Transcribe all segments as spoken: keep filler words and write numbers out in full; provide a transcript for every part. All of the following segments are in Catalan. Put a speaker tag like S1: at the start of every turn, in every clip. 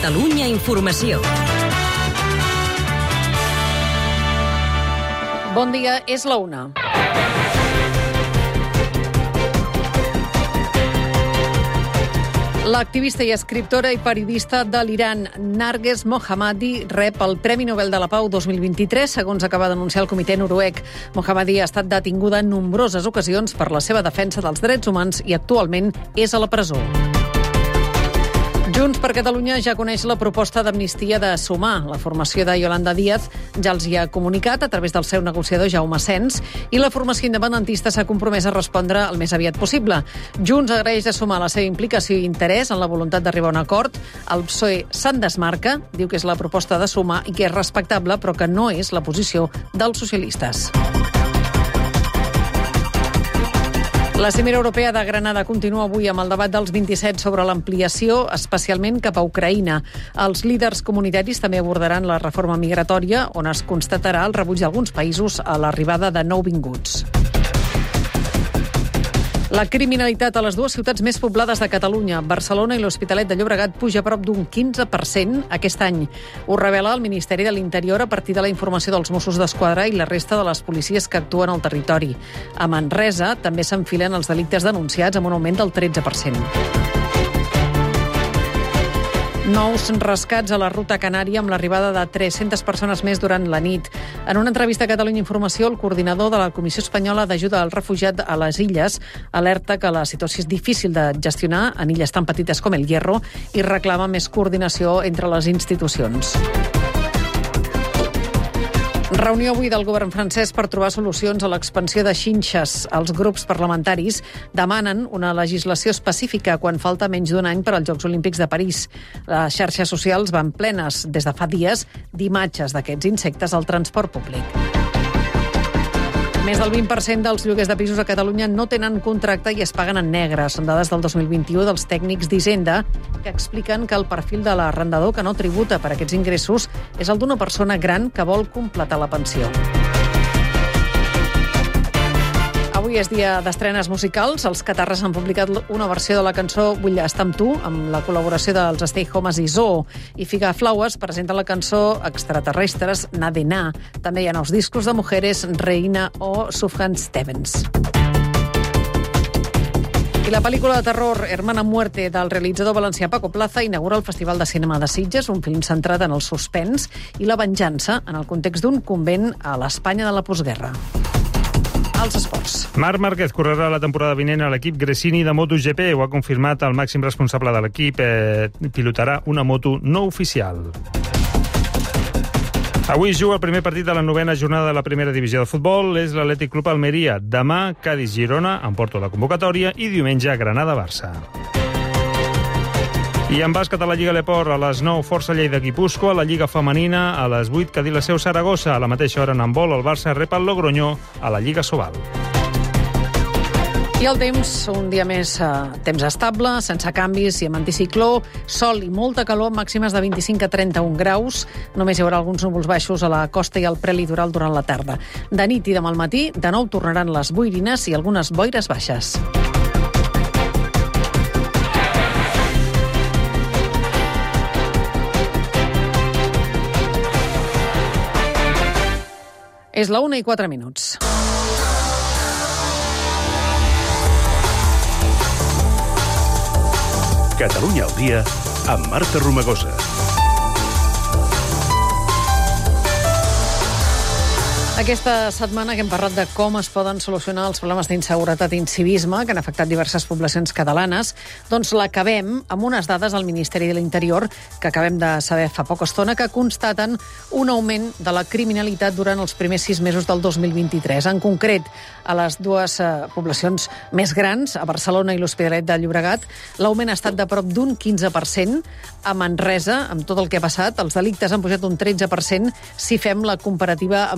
S1: Catalunya Informació.
S2: Bon dia, és la una. L'activista i escriptora i periodista de l'Iran, Narges Mohammadi, rep el Premi Nobel de la Pau dos mil vint-i-tres, segons acaba d'anunciar el comitè noruec. Mohammadi ha estat detinguda en nombroses ocasions per la seva defensa dels drets humans i actualment és a la presó. Junts per Catalunya ja coneix la proposta d'amnistia de Sumar. La formació de Yolanda Díaz ja els hi ha comunicat a través del seu negociador Jaume Sens i la formació independentista s'ha compromès a respondre el més aviat possible. Junts agraeix de Sumar la seva implicació i interès en la voluntat d'arribar a un acord. El P S O E se'n desmarca, diu que és la proposta de Sumar i que és respectable, però que no és la posició dels socialistes. La cimera europea de Granada continua avui amb el debat dels vint-i-set sobre l'ampliació, especialment cap a Ucraïna. Els líders comunitaris també abordaran la reforma migratòria, on es constatarà el rebuig d'alguns països a l'arribada de nouvinguts. La criminalitat a les dues ciutats més poblades de Catalunya, Barcelona i l'Hospitalet de Llobregat, puja a prop d'un quinze per cent aquest any. Ho revela el Ministeri de l'Interior a partir de la informació dels Mossos d'Esquadra i la resta de les policies que actuen al territori. A Manresa també s'enfilen els delictes denunciats amb un augment del tretze per cent. Nous rescats a la ruta canària amb l'arribada de tres-centes persones més durant la nit. En una entrevista a Catalunya Informació, el coordinador de la Comissió Espanyola d'Ajuda al Refugiat a les Illes alerta que la situació és difícil de gestionar en illes tan petites com el Hierro i reclama més coordinació entre les institucions. Reunió avui del govern francès per trobar solucions a l'expansió de xinxes. Els grups parlamentaris demanen una legislació específica quan falta menys d'un any per als Jocs Olímpics de París. Les xarxes socials van plenes des de fa dies d'imatges d'aquests insectes al transport públic. Més del vint per cent dels lloguers de pisos a Catalunya no tenen contracte i es paguen en negre. Són dades del dos mil vint-i-u dels tècnics d'Hisenda que expliquen que el perfil de l'arrendador que no tributa per aquests ingressos és el d'una persona gran que vol completar la pensió. Avui és dia d'estrenes musicals. Els Catarres han publicat una versió de la cançó Vull estar amb tu, amb la col·laboració dels Stay Homes i Zoo. I Figa Flowers presenta la cançó Extraterrestres, Na de Na. També hi ha nous discos de Mujeres, Reina o Sufjan Stevens. I la pel·lícula de terror Hermana Muerte del realitzador valencià Paco Plaza inaugura el Festival de Cinema de Sitges, un film centrat en el suspens i la venjança en el context d'un convent a l'Espanya de la postguerra. Els esports.
S3: Marc Márquez correrà la temporada vinent a l'equip Gresini de MotoGP. Ho ha confirmat el màxim responsable de l'equip. Eh, pilotarà una moto no oficial. Avui juga el primer partit de la novena jornada de la primera divisió de futbol. És l'Atlètic Club Almeria. Demà, Cádiz-Girona, en porto la convocatòria, i diumenge, Granada-Barça. I en bàsquet a la Lliga Leport, a les nou, Força Lleida-Guipúscoa, a la Lliga Femenina, a les vuit, Cadí-la-Seu-Saragossa. A la mateixa hora en handbol, el Barça rep el Logroñó a la Lliga Sobal.
S2: I el temps, un dia més eh, temps estable, sense canvis i amb anticicló, sol i molta calor, màximes de vint-i-cinc a trenta-un graus. Només hi haurà alguns núvols baixos a la costa i al prelitoral durant la tarda. De nit i demà al matí, de nou tornaran les boirines i algunes boires baixes. És la una i quatre minuts.
S4: Catalunya al dia amb Marta Romagosa.
S2: Aquesta setmana que hem parlat de com es poden solucionar els problemes d'inseguretat i incivisme que han afectat diverses poblacions catalanes, doncs l'acabem amb unes dades del Ministeri de l'Interior que acabem de saber fa poca estona que constaten un augment de la criminalitat durant els primers sis mesos del dos mil vint-i-tres. En concret, a les dues eh, poblacions més grans, a Barcelona i l'Hospitalet de Llobregat, l'augment ha estat de prop d'un quinze per cent. A Manresa, amb tot el que ha passat, els delictes han pujat un tretze per cent si fem la comparativa amb el mateix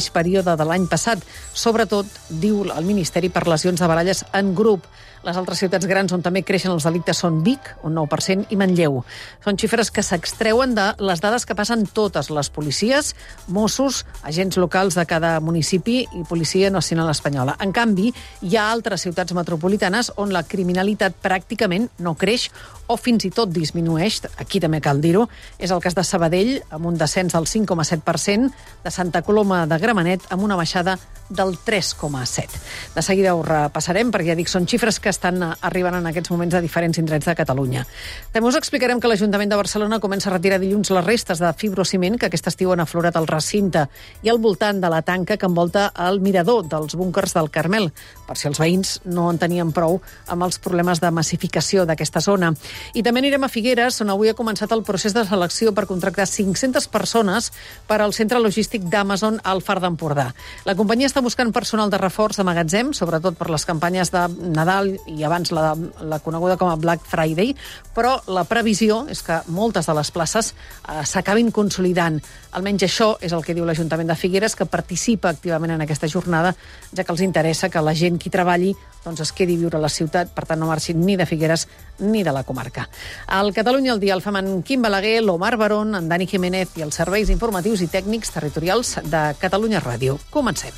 S2: mateix període de l'any passat, sobretot, diu el Ministeri, per lesions de baralles en grup. Les altres ciutats grans on també creixen els delictes són Vic, un nou per cent, i Manlleu. Són xifres que s'extreuen de les dades que passen totes les policies, Mossos, agents locals de cada municipi i Policia Nacional Espanyola. En canvi, hi ha altres ciutats metropolitanes on la criminalitat pràcticament no creix o fins i tot disminueix. Aquí també cal dir-ho. És el cas de Sabadell, amb un descens del cinc coma set per cent, de Santa Coloma de Gramenet, amb una baixada del tres coma set. De seguida ho repassarem, perquè ja dic, són xifres que estan arribant en aquests moments a diferents indrets de Catalunya. També us explicarem que l'Ajuntament de Barcelona comença a retirar dilluns les restes de fibrociment que aquest estiu han aflorat al recinte i al voltant de la tanca que envolta el mirador dels búnquers del Carmel, per si els veïns no en tenien prou amb els problemes de massificació d'aquesta zona. I també anirem a Figueres, on avui ha començat el procés de selecció per contractar cinc-centes persones per al centre logístic d'Amazon al Far d'Empordà. La companyia està buscant personal de reforç de magatzem, sobretot per les campanyes de Nadal i abans la, la coneguda com a Black Friday, però la previsió és que moltes de les places eh, s'acabin consolidant. Almenys això és el que diu l'Ajuntament de Figueres, que participa activament en aquesta jornada, ja que els interessa que la gent qui treballi doncs es quedi a viure a la ciutat, per tant no marxin ni de Figueres ni de la comarca. Al Catalunya al dia el fem en Quim Balaguer, l'Omar Barón, en Dani Jiménez i els serveis informatius i tècnics territorials de Catalunya Ràdio. Comencem.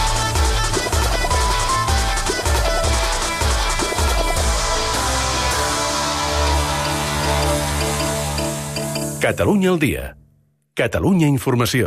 S4: Catalunya al dia. Catalunya Informació.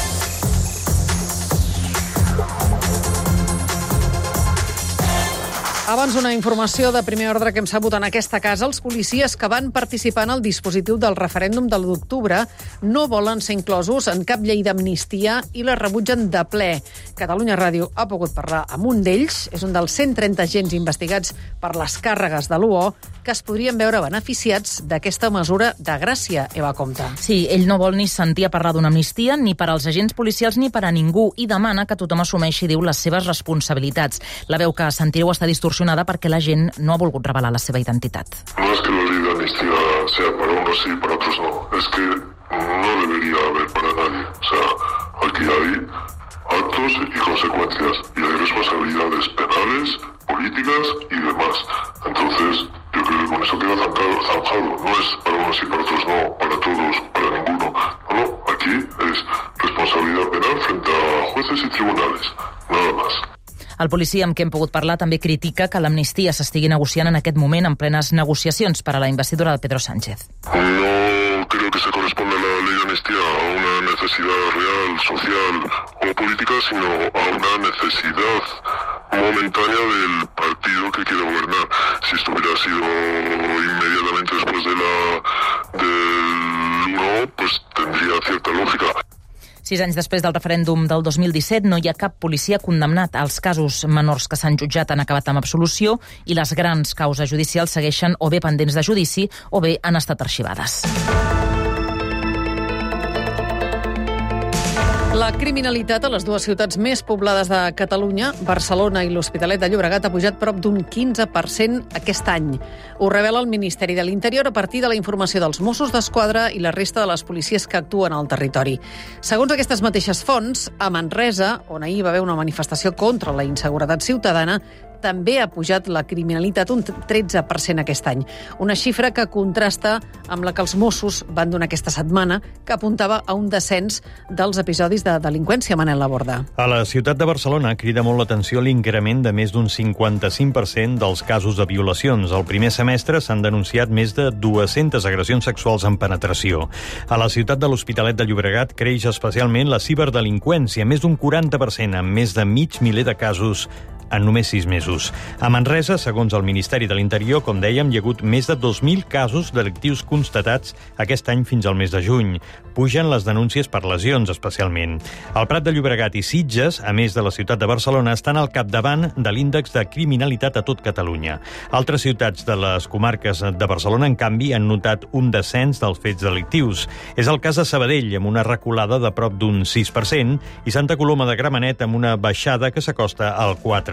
S2: Abans una informació de primer ordre que hem sabut en aquesta casa. Els policies que van participar en el dispositiu del referèndum de l'u d'octubre no volen ser inclosos en cap llei d'amnistia i la rebutgen de ple. Catalunya Ràdio ha pogut parlar amb un d'ells. És un dels cent trenta agents investigats per les càrregues de l'U O que es podrien veure beneficiats d'aquesta mesura de gràcia, Eva Comte.
S1: Sí, ell no vol ni sentir a parlar d'una amnistia ni per als agents policials ni per a ningú i demana que tothom assumeixi, diu, les seves responsabilitats. La veu que sentireu està distorsionada perquè la gent no ha volgut revelar la seva identitat.
S5: No es que la ley de amnistía sea para unos sí y para otros no. Es que no debería haber para nadie. O sea, aquí hay actos y consecuencias y hay responsabilidades penales, políticas y demás. Entonces, yo creo que con eso queda zanjado. No es para unos y para otros no, para todos, para ninguno. No, no, aquí es responsabilidad penal frente a jueces y tribunales. Nada más.
S1: El policia amb qui hem pogut parlar també critica que l'amnistia s'estigui negociant en aquest moment en plenes negociacions per a la investidura de Pedro Sánchez.
S5: No creo que se corresponda la ley de amnistía a una necesidad real, social o política, sino a una necesidad momentánea del partido que quiere gobernar. Si esto hubiera sido inmediatamente después de la del uno, pues tendría cierta lógica.
S1: Sis anys després del referèndum del dos mil disset no hi ha cap policia condemnat. Els casos menors que s'han jutjat han acabat amb absolució i les grans causes judicials segueixen o bé pendents de judici o bé han estat arxivades.
S2: La criminalitat a les dues ciutats més poblades de Catalunya, Barcelona i l'Hospitalet de Llobregat, ha pujat prop d'un quinze per cent aquest any. Ho revela el Ministeri de l'Interior a partir de la informació dels Mossos d'Esquadra i la resta de les policies que actuen al territori. Segons aquestes mateixes fonts, a Manresa, on ahir va haver una manifestació contra la inseguretat ciutadana, també ha pujat la criminalitat un tretze per cent aquest any. Una xifra que contrasta amb la que els Mossos van donar aquesta setmana, que apuntava a un descens dels episodis de delinqüència. Manel Laborda.
S6: A la ciutat de Barcelona crida molt l'atenció l'increment de més d'un cinquanta-cinc per cent dels casos de violacions. Al primer semestre s'han denunciat més de dues-centes agressions sexuals en penetració. A la ciutat de l'Hospitalet de Llobregat creix especialment la ciberdelinqüència, més d'un quaranta per cent, amb més de mig miler de casos en només sis mesos. A Manresa, segons el Ministeri de l'Interior, com dèiem, hi ha hagut més de dos mil casos delictius constatats aquest any fins al mes de juny. Pugen les denúncies per lesions, especialment. El Prat de Llobregat i Sitges, a més de la ciutat de Barcelona, estan al capdavant de l'índex de criminalitat a tot Catalunya. Altres ciutats de les comarques de Barcelona, en canvi, han notat un descens dels fets delictius. És el cas de Sabadell, amb una reculada de prop d'un sis per cent, i Santa Coloma de Gramenet, amb una baixada que s'acosta al quatre per cent.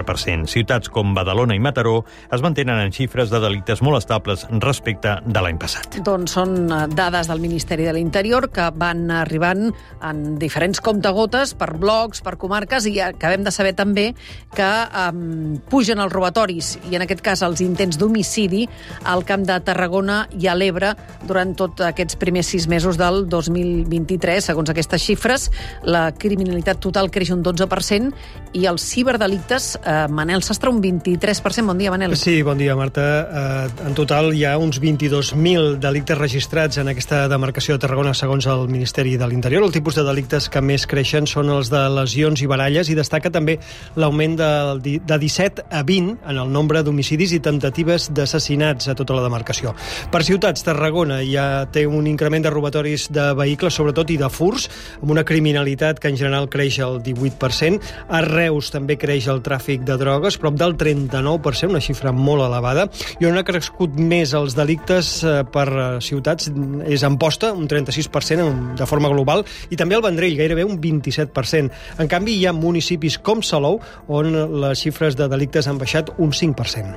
S6: per cent. Ciutats com Badalona i Mataró es mantenen en xifres de delictes molt estables respecte de l'any passat.
S2: Doncs són dades del Ministeri de l'Interior que van arribant en diferents comptagotes per blocs, per comarques, i acabem de saber també que um, pugen els robatoris i en aquest cas els intents d'homicidi al Camp de Tarragona i a l'Ebre durant tots aquests primers sis mesos del dos mil vint-i-tres. Segons aquestes xifres, la criminalitat total creix un dotze per cent i els ciberdelictes, eh, Manel Sastre, un vint-i-tres per cent. Bon dia, Manel.
S7: Sí, bon dia, Marta. Eh, en total hi ha uns vint-i-dos mil delictes registrats en aquesta demarcació de Tarragona, segons el Ministeri de l'Interior. El tipus de delictes que més creixen són els de lesions i baralles i destaca també l'augment de, de disset a vint en el nombre d'homicidis i temptatives d'assassinats a tota la demarcació. Per ciutats, Tarragona ja té un increment de robatoris de vehicles, sobretot, i de furs, amb una criminalitat que en general creix el divuit per cent. A Reus també creix el tràfic de drogues, prop del trenta-nou per cent, una xifra molt elevada. I on ha crescut més els delictes per ciutats és Amposta, un trenta-sis per cent de forma global, i també el Vendrell, gairebé un vint-i-set per cent. En canvi, hi ha municipis com Salou, on les xifres de delictes han baixat un cinc per cent.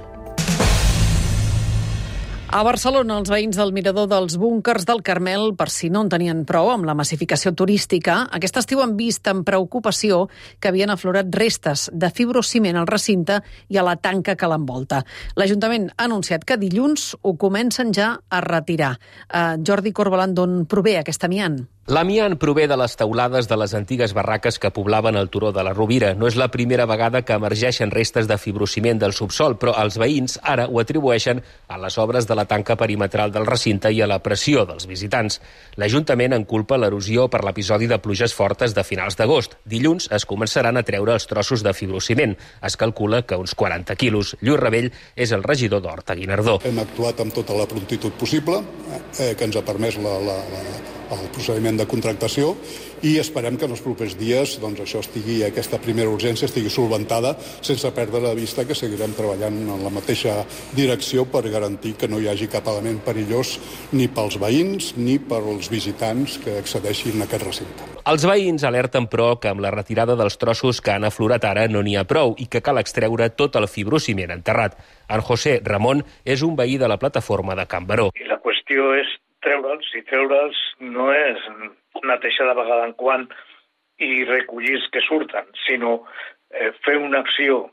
S2: A Barcelona, els veïns del mirador dels búnkers del Carmel, per si no en tenien prou amb la massificació turística, aquest estiu han vist amb preocupació que havien aflorat restes de fibrociment al recinte i a la tanca que l'envolta. L'Ajuntament ha anunciat que dilluns ho comencen ja a retirar. Uh, Jordi Corbalan, d'on prové aquest amiant?
S8: L'amiant prové de les teulades de les antigues barraques que poblaven el turó de la Rovira. No és la primera vegada que emergeixen restes de fibrociment del subsol, però els veïns ara ho atribueixen a les obres de la tanca perimetral del recinte i a la pressió dels visitants. L'Ajuntament en culpa l'erosió per l'episodi de pluges fortes de finals d'agost. Dilluns es començaran a treure els trossos de fibrociment. Es calcula que uns quaranta quilos. Lluís Ravell és el regidor d'Horta-Guinardó.
S9: Hem actuat amb tota la prontitud possible, eh, que ens ha permès la, la, la, el procediment de contractació, i esperem que en els propers dies doncs, això estigui, aquesta primera urgència estigui solventada sense perdre de vista que seguirem treballant en la mateixa direcció per garantir que no hi hagi cap element perillós ni pels veïns ni pels visitants que accedeixin a aquest recinte.
S8: Els veïns alerten, però, que amb la retirada dels trossos que han aflorat ara no n'hi ha prou i que cal extreure tot el fibrociment enterrat. En José Ramon és un veí de la plataforma de Can Baró.
S10: I la qüestió és treure'ls, i treure'ls no és netejar de vegada en quan i recollir els que surten, sinó eh, fer una acció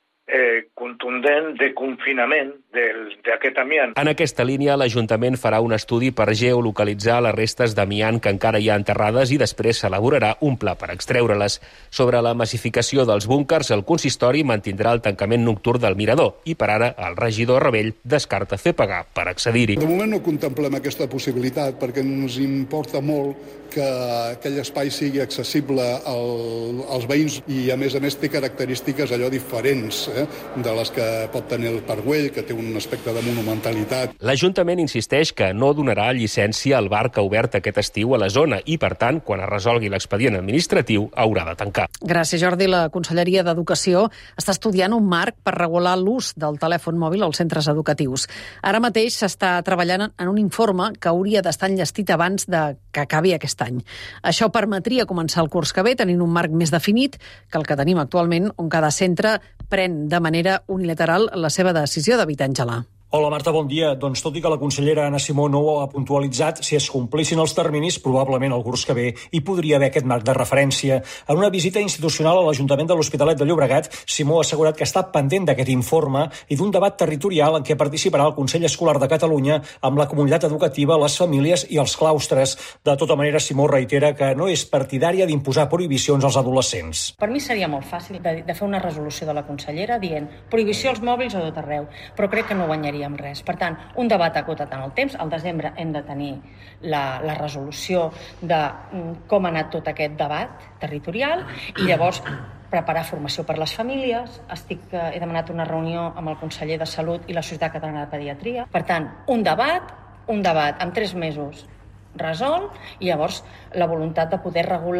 S10: eh, contundent de confinament d'aquest amiant.
S8: En aquesta línia, l'Ajuntament farà un estudi per geolocalitzar les restes d'amiant que encara hi ha enterrades i després s'elaborarà un pla per extreure-les. Sobre la massificació dels búnkers, el consistori mantindrà el tancament nocturn del mirador i per ara el regidor Ravell descarta fer pagar per accedir-hi.
S9: De moment no contemplem aquesta possibilitat perquè ens importa molt que aquell espai sigui accessible al, als veïns i, a més a més, té característiques allò diferents eh, de les que pot tenir el Parc Güell, que té un aspecte de monumentalitat.
S8: L'Ajuntament insisteix que no donarà llicència al bar que ha obert aquest estiu a la zona i, per tant, quan es resolgui l'expedient administratiu, haurà de tancar.
S2: Gràcies, Jordi. La Conselleria d'Educació està estudiant un marc per regular l'ús del telèfon mòbil als centres educatius. Ara mateix s'està treballant en un informe que hauria d'estar enllestit abans de que acabi aquest any. Això permetria començar el curs que ve tenint un marc més definit que el que tenim actualment, on cada centre pren de manera unilateral la seva decisió d'evitar engelar.
S11: Hola Marta, bon dia. Doncs tot i que la consellera Anna Simó no ho ha puntualitzat, si es complissin els terminis, probablement el curs que ve hi podria haver aquest marc de referència. En una visita institucional a l'Ajuntament de l'Hospitalet de Llobregat, Simó ha assegurat que està pendent d'aquest informe i d'un debat territorial en què participarà el Consell Escolar de Catalunya amb la comunitat educativa, les famílies i els claustres. De tota manera, Simó reitera que no és partidària d'imposar prohibicions als adolescents.
S12: Per mi seria molt fàcil de, de fer una resolució de la consellera dient prohibició als mòbils a tot arreu, però crec que no guanyaria amb res. Per tant, un debat acotat en el temps. Al desembre hem de tenir la, la resolució de com ha anat tot aquest debat territorial i llavors preparar formació per les famílies. Estic, he demanat una reunió amb el conseller de Salut i la Societat Catalana de Pediatria. Per tant, un debat, un debat amb tres mesos resolt i llavors la voluntat de poder regular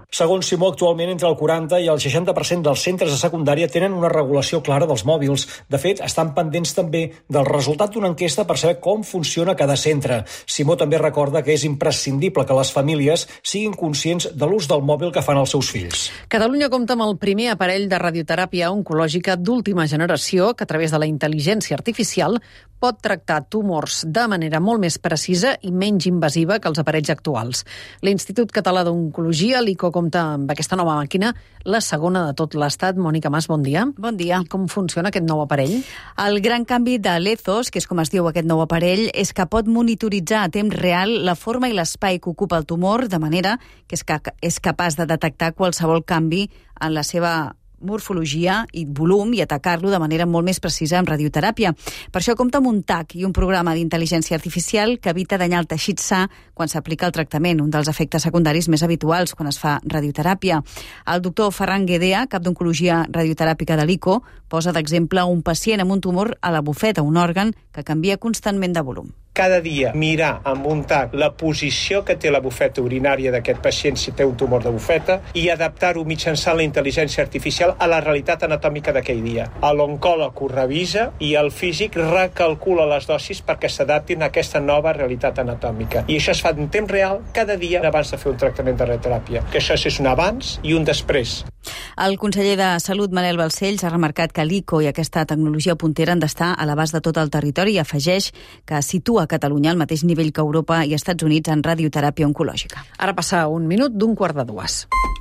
S11: Segons Simó, actualment entre el quaranta i el seixanta per cent dels centres de secundària tenen una regulació clara dels mòbils. De fet, estan pendents també del resultat d'una enquesta per saber com funciona cada centre. Simó també recorda que és imprescindible que les famílies siguin conscients de l'ús del mòbil que fan els seus fills.
S2: Catalunya compta amb el primer aparell de radioteràpia oncològica d'última generació que a través de la intel·ligència artificial pot tractar tumors de manera molt més precisa i menys invasiva que els aparells actuals. L'Institut Català d'Oncologia, l'I C O, compta amb aquesta nova màquina, la segona de tot l'Estat. Mònica Mas, bon dia.
S13: Bon dia.
S2: I com funciona aquest nou aparell?
S13: El gran canvi de l'Ethos, que és com es diu aquest nou aparell, és que pot monitoritzar a temps real la forma i l'espai que ocupa el tumor, de manera que és, ca- és capaç de detectar qualsevol canvi en la seva morfologia i volum i atacar-lo de manera molt més precisa amb radioteràpia. Per això compta amb un T A C i un programa d'intel·ligència artificial que evita danyar el teixit sa quan s'aplica el tractament, un dels efectes secundaris més habituals quan es fa radioteràpia. El doctor Ferran Guedea, cap d'oncologia radioteràpica de l'I C O, posa d'exemple un pacient amb un tumor a la bufeta, un òrgan que canvia constantment de volum.
S14: Cada dia mirar amb un T A C la posició que té la bufeta urinària d'aquest pacient si té un tumor de bufeta i adaptar-ho mitjançant la intel·ligència artificial a la realitat anatòmica d'aquell dia. L'oncòleg ho revisa i el físic recalcula les dosis perquè s'adaptin a aquesta nova realitat anatòmica. I això es fa en temps real cada dia abans de fer un tractament de radioteràpia. Que això és un abans i un després.
S13: El conseller de Salut, Manel Balcells, ha remarcat que l'I C O i aquesta tecnologia puntera han d'estar a l'abast de tot el territori i afegeix que situa Catalunya al mateix nivell que Europa i Estats Units en radioteràpia oncològica.
S2: Ara passa un minut d'un quart de dues.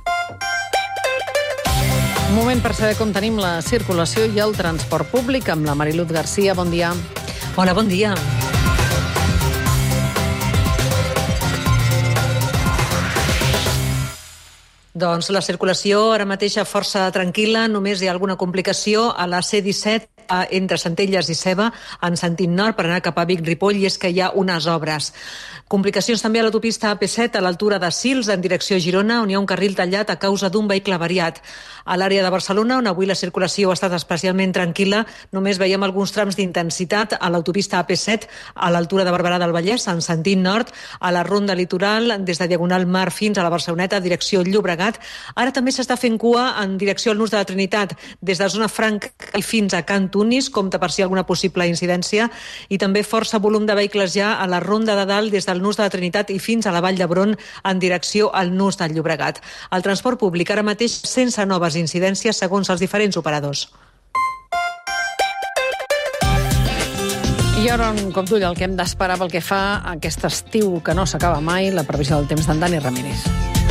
S2: Un moment per saber com tenim la circulació i el transport públic amb la Mariluz Garcia. Bon dia.
S15: Hola, bon dia. Doncs la circulació ara mateix força tranquil·la, només hi ha alguna complicació a la C disset entre Centelles i Seva en sentit nord per anar cap a Vic-Ripoll i és que hi ha unes obres. Complicacions també a l'autopista A P set a l'altura de Sils en direcció a Girona on hi ha un carril tallat a causa d'un vehicle avariat. A l'àrea de Barcelona on avui la circulació ha estat especialment tranquil·la només veiem alguns trams d'intensitat a l'autopista A P set a l'altura de Barberà del Vallès en sentit nord a la ronda litoral des de Diagonal Mar fins a la Barceloneta direcció Llobregat. Ara també s'està fent cua en direcció al Nus de la Trinitat des de zona franca i fins a Can Tunis, compta per si alguna possible incidència, i també força volum de vehicles ja a la Ronda de Dalt des del Nus de la Trinitat i fins a la Vall d'Hebron en direcció al Nus del Llobregat. El transport públic ara mateix sense noves incidències segons els diferents operadors.
S2: I ara un cop d'ull el que hem d'esperar pel que fa a aquest estiu que no s'acaba mai, la previsió del temps d'en Dani Ramírez.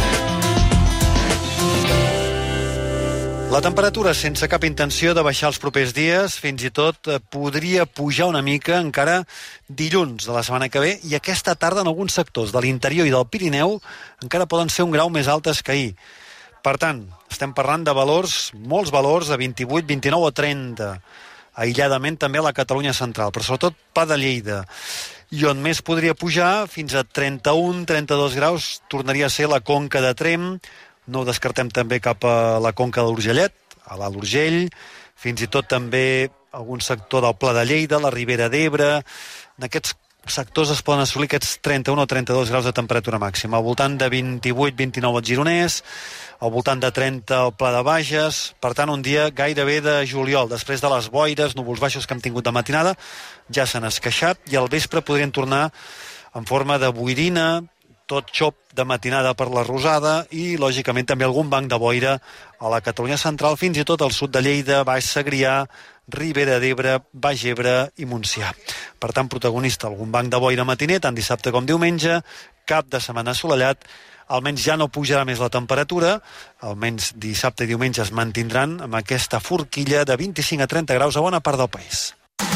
S16: La temperatura sense cap intenció de baixar els propers dies, fins i tot podria pujar una mica encara dilluns de la setmana que ve i aquesta tarda en alguns sectors de l'interior i del Pirineu encara poden ser un grau més altes que ahir. Per tant, estem parlant de valors, molts valors, de vint-i-vuit, vint-i-nou o trenta, aïlladament també a la Catalunya central, però sobretot Pla de Lleida. I on més podria pujar, fins a trenta-un, trenta-dos graus, tornaria a ser la Conca de Tremp. No ho descartem també cap a la Conca de l'Urgellet, a l'Alt Urgell, fins i tot també algun sector del Pla de Lleida, la Ribera d'Ebre. En aquests sectors es poden assolir aquests trenta-un o trenta-dos graus de temperatura màxima, al voltant de vint-i-vuit vint-i-nou al Gironès, al voltant de trenta al Pla de Bages. Per tant, un dia gairebé de juliol. Després de les boires, núvols baixos que hem tingut de matinada, ja s'han esqueixat i al vespre podrien tornar en forma de boirina, tot xop de matinada per la Rosada i, lògicament, també algun banc de boira a la Catalunya central, fins i tot al sud de Lleida, Baix Segrià, Ribera d'Ebre, Baix Ebre i Montsià. Per tant, protagonista algun banc de boira matiner, tant dissabte com diumenge, cap de setmana assolellat, almenys ja no pujarà més la temperatura, almenys dissabte i diumenge es mantindran amb aquesta forquilla de vint-i-cinc a trenta graus a bona part del país.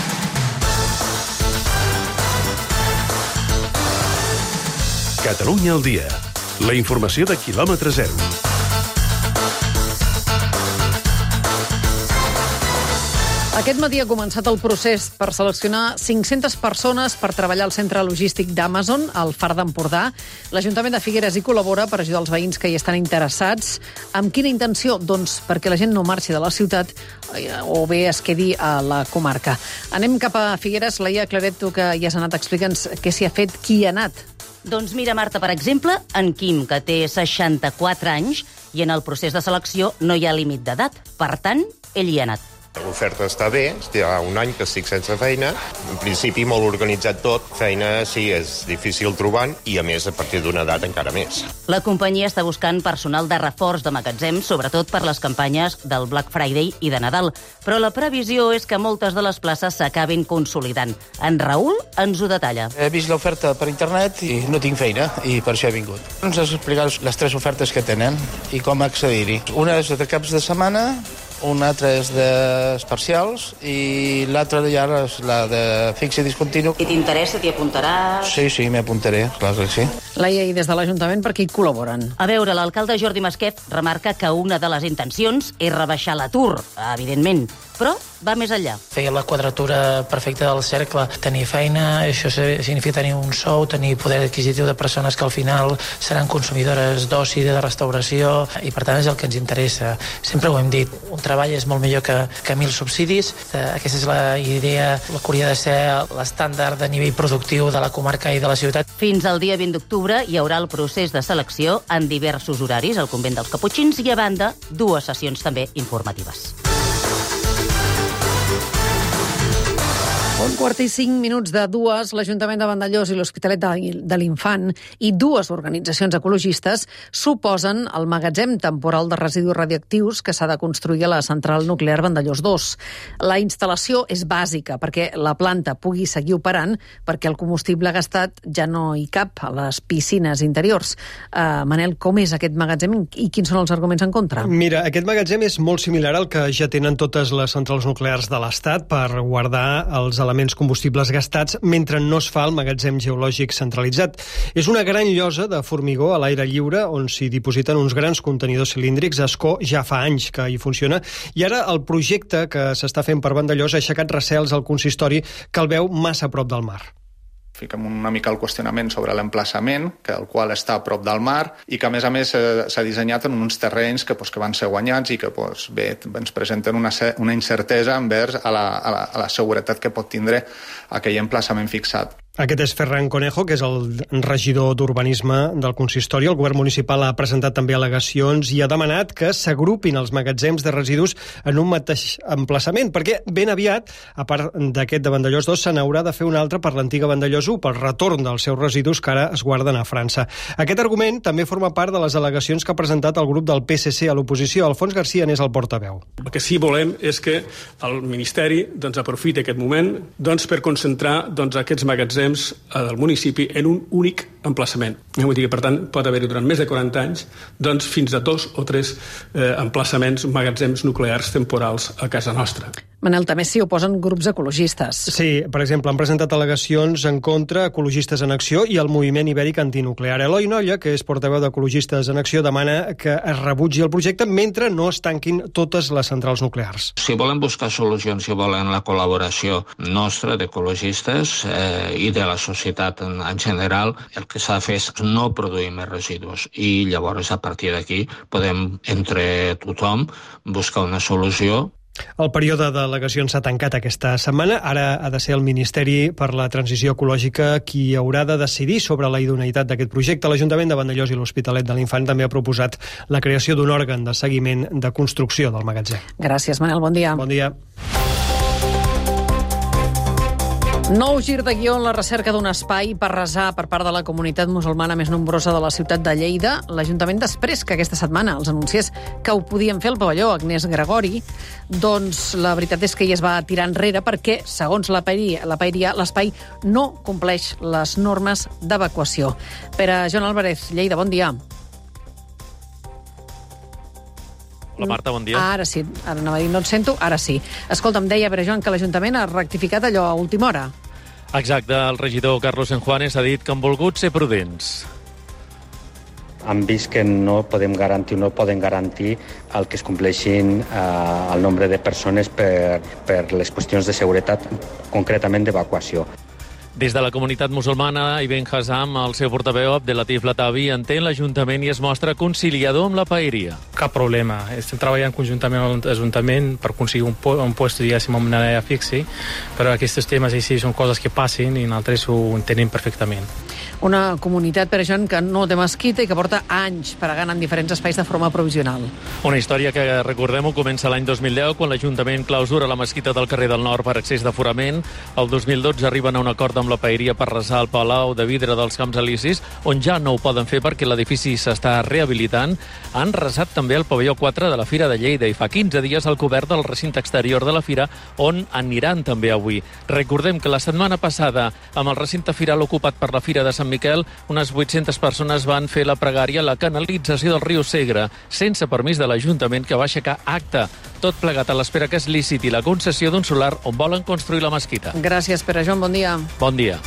S4: Catalunya al dia. La informació de quilòmetre zero.
S2: Aquest matí ha començat el procés per seleccionar cinc-centes persones per treballar al centre logístic d'Amazon, al Far d'Empordà. L'Ajuntament de Figueres hi col·labora per ajudar els veïns que hi estan interessats. Amb quina intenció? Doncs perquè la gent no marxi de la ciutat o bé es quedi a la comarca. Anem cap a Figueres. Laia Claret, tu que ja has anat explicant què s'hi ha fet, qui hi ha anat?
S17: Doncs mira, Marta, per exemple, en Quim, que té seixanta-quatre anys, i en el procés de selecció no hi ha límit d'edat. Per tant, ell hi ha anat.
S18: L'oferta està bé, ja un any que estic sense feina. En principi, molt organitzat tot. Feina, sí, és difícil trobant i, a més, a partir d'una edat encara més.
S17: La companyia està buscant personal de reforç de magatzem, sobretot per les campanyes del Black Friday i de Nadal. Però la previsió és que moltes de les places s'acabin consolidant. En Raül ens ho detalla.
S19: He vist l'oferta per internet i no tinc feina, i per això he vingut. Ens has explicat les tres ofertes que tenen i com accedir-hi. Una és de caps de setmana, una altra és de parcials i l'altra ja és la de fix i discontinu.
S17: I t'interessa, t'hi apuntaràs?
S19: Sí, sí, m'hi apuntaré, clar que sí.
S2: Laia, i des de l'Ajuntament per què hi col·laboren?
S17: A veure, l'alcalde Jordi Masquet remarca que una de les intencions és rebaixar l'atur, evidentment, però va més enllà.
S20: Feia la quadratura perfecta del cercle. Tenir feina, això significa tenir un sou, tenir poder adquisitiu de persones que al final seran consumidores d'oci, de restauració, i per tant és el que ens interessa. Sempre ho hem dit, un treball és molt millor que, que mil subsidis. Aquesta és la idea, el que hauria de ser l'estàndard de nivell productiu de la comarca i de la ciutat.
S17: Fins al dia vint d'octubre hi haurà el procés de selecció en diversos horaris al Convent dels Caputxins i, a banda, dues sessions també informatives.
S2: Un quart i cinc minuts de dues, l'Ajuntament de Vandellòs i l'Hospitalet de l'Infant i dues organitzacions ecologistes suposen el magatzem temporal de residus radioactius que s'ha de construir a la central nuclear Vandellòs dos. La instal·lació és bàsica perquè la planta pugui seguir operant, perquè el combustible gastat ja no hi cap a les piscines interiors. Uh, Manel, com és aquest magatzem i quins són els arguments en contra?
S7: Mira, aquest magatzem és molt similar al que ja tenen totes les centrals nuclears de l'Estat per guardar els elements combustibles gastats mentre no es fa el magatzem geològic centralitzat. És una gran llosa de formigó a l'aire lliure on s'hi dipositen uns grans contenidors cilíndrics. Escó ja fa anys que hi funciona i ara el projecte que s'està fent per Vandellòs ha aixecat recels al consistori que el veu massa a prop del mar.
S21: Fiquem una mica el qüestionament sobre l'emplaçament, que el qual està a prop del mar i que, a més a més, s'ha dissenyat en uns terrenys que, doncs, que van ser guanyats i que doncs, bé, ens presenten una, una incertesa envers a la, a, la, a la seguretat que pot tindre aquell emplaçament fixat.
S7: Aquest és Ferran Conejo, que és el regidor d'Urbanisme del consistori. El govern municipal ha presentat també al·legacions i ha demanat que s'agrupin els magatzems de residus en un mateix emplaçament, perquè ben aviat, a part d'aquest de Vandellòs dos, se n'haurà de fer un altre per l'antiga Vandellòs u, pel retorn dels seus residus que ara es guarden a França. Aquest argument també forma part de les al·legacions que ha presentat el grup del P S C a l'oposició. Alfons Garcia n'és el portaveu.
S22: El que sí volem és que el Ministeri doncs, aprofiti aquest moment doncs, per concentrar doncs, aquests magatzems del municipi en un únic emplaçament. Vull dir que, per tant, pot haver-hi durant més de quaranta anys doncs, fins a dos o tres eh, emplaçaments, magatzems nuclears temporals a casa nostra.
S2: Manel, també s'hi oposen grups ecologistes.
S7: Sí, per exemple, han presentat al·legacions en contra Ecologistes en Acció i el Moviment Ibèric Antinuclear. Eloi Nolla, que és portaveu d'Ecologistes en Acció, demana que es rebutgi el projecte mentre no es tanquin totes les centrals nuclears.
S23: Si volen buscar solucions, si volen la col·laboració nostra d'ecologistes eh, i de la societat en, en general, el que s'ha de fer és no produir més residus i llavors a partir d'aquí podem entre tothom buscar una solució.
S7: El període d'al·legacions s'ha tancat aquesta setmana. Ara ha de ser el Ministeri per la Transició Ecològica qui haurà de decidir sobre la idoneïtat d'aquest projecte. L'Ajuntament de Vandellòs i l'Hospitalet de l'Infant també ha proposat la creació d'un òrgan de seguiment de construcció del magatzem.
S2: Gràcies, Manel. Bon dia.
S7: Bon dia.
S2: Nou gir de guió en la recerca d'un espai per resar per part de la comunitat musulmana més nombrosa de la ciutat de Lleida. L'Ajuntament, després que aquesta setmana els anunciés que ho podien fer al pavelló Agnès Gregori, doncs la veritat és que hi es va tirar enrere perquè, segons la Pairia, la Pairia, l'espai no compleix les normes d'evacuació. Per a Joan Álvarez, Lleida, bon dia.
S24: Hola, Marta, bon dia.
S2: Ara sí, ara anava a dir, no et sento, ara sí. Escolta, em deia, Pere Joan, que l'Ajuntament ha rectificat allò a última hora.
S24: Exacte, el regidor Carlos Enjuanes ha dit que han volgut ser prudents.
S25: Han vist que no podem garantir, no poden garantir el que es compleixin eh, el nombre de persones per, per les qüestions de seguretat, concretament d'evacuació.
S24: Des de la comunitat musulmana, Ibn Hazam, el seu portaveu Abdelatif Latavi, entén l'Ajuntament i es mostra conciliador amb la Pairia.
S26: Cap problema. Estem treballant conjuntament amb l'Ajuntament per aconseguir un, po un lloc, diguéssim, amb una àrea fixa, però aquests temes així són coses que passin i nosaltres ho entenem perfectament.
S2: Una comunitat, per John, que no té mesquita i que porta anys pregant en diferents espais de forma provisional.
S24: Una història que, recordem-ho, comença l'any dos mil deu, quan l'Ajuntament clausura la mesquita del carrer del Nord per excés d'aforament. El dos mil dotze arriben a un acord amb la paeria per resar el Palau de Vidre dels Camps Elisis, on ja no ho poden fer perquè l'edifici s'està rehabilitant. Han resat també el pavelló quatre de la Fira de Lleida i fa quinze dies el cobert del recinte exterior de la Fira, on aniran també avui. Recordem que la setmana passada, amb el recinte firal ocupat per la Fira de Sant Miquel, unes vuit-centes persones van fer la pregària a la canalització del riu Segre, sense permís de l'Ajuntament, que va aixecar acte. Tot plegat a l'espera que es liciti la concessió d'un solar on volen construir la mesquita.
S2: Gràcies, Pere Joan, bon dia.
S24: Bon dia.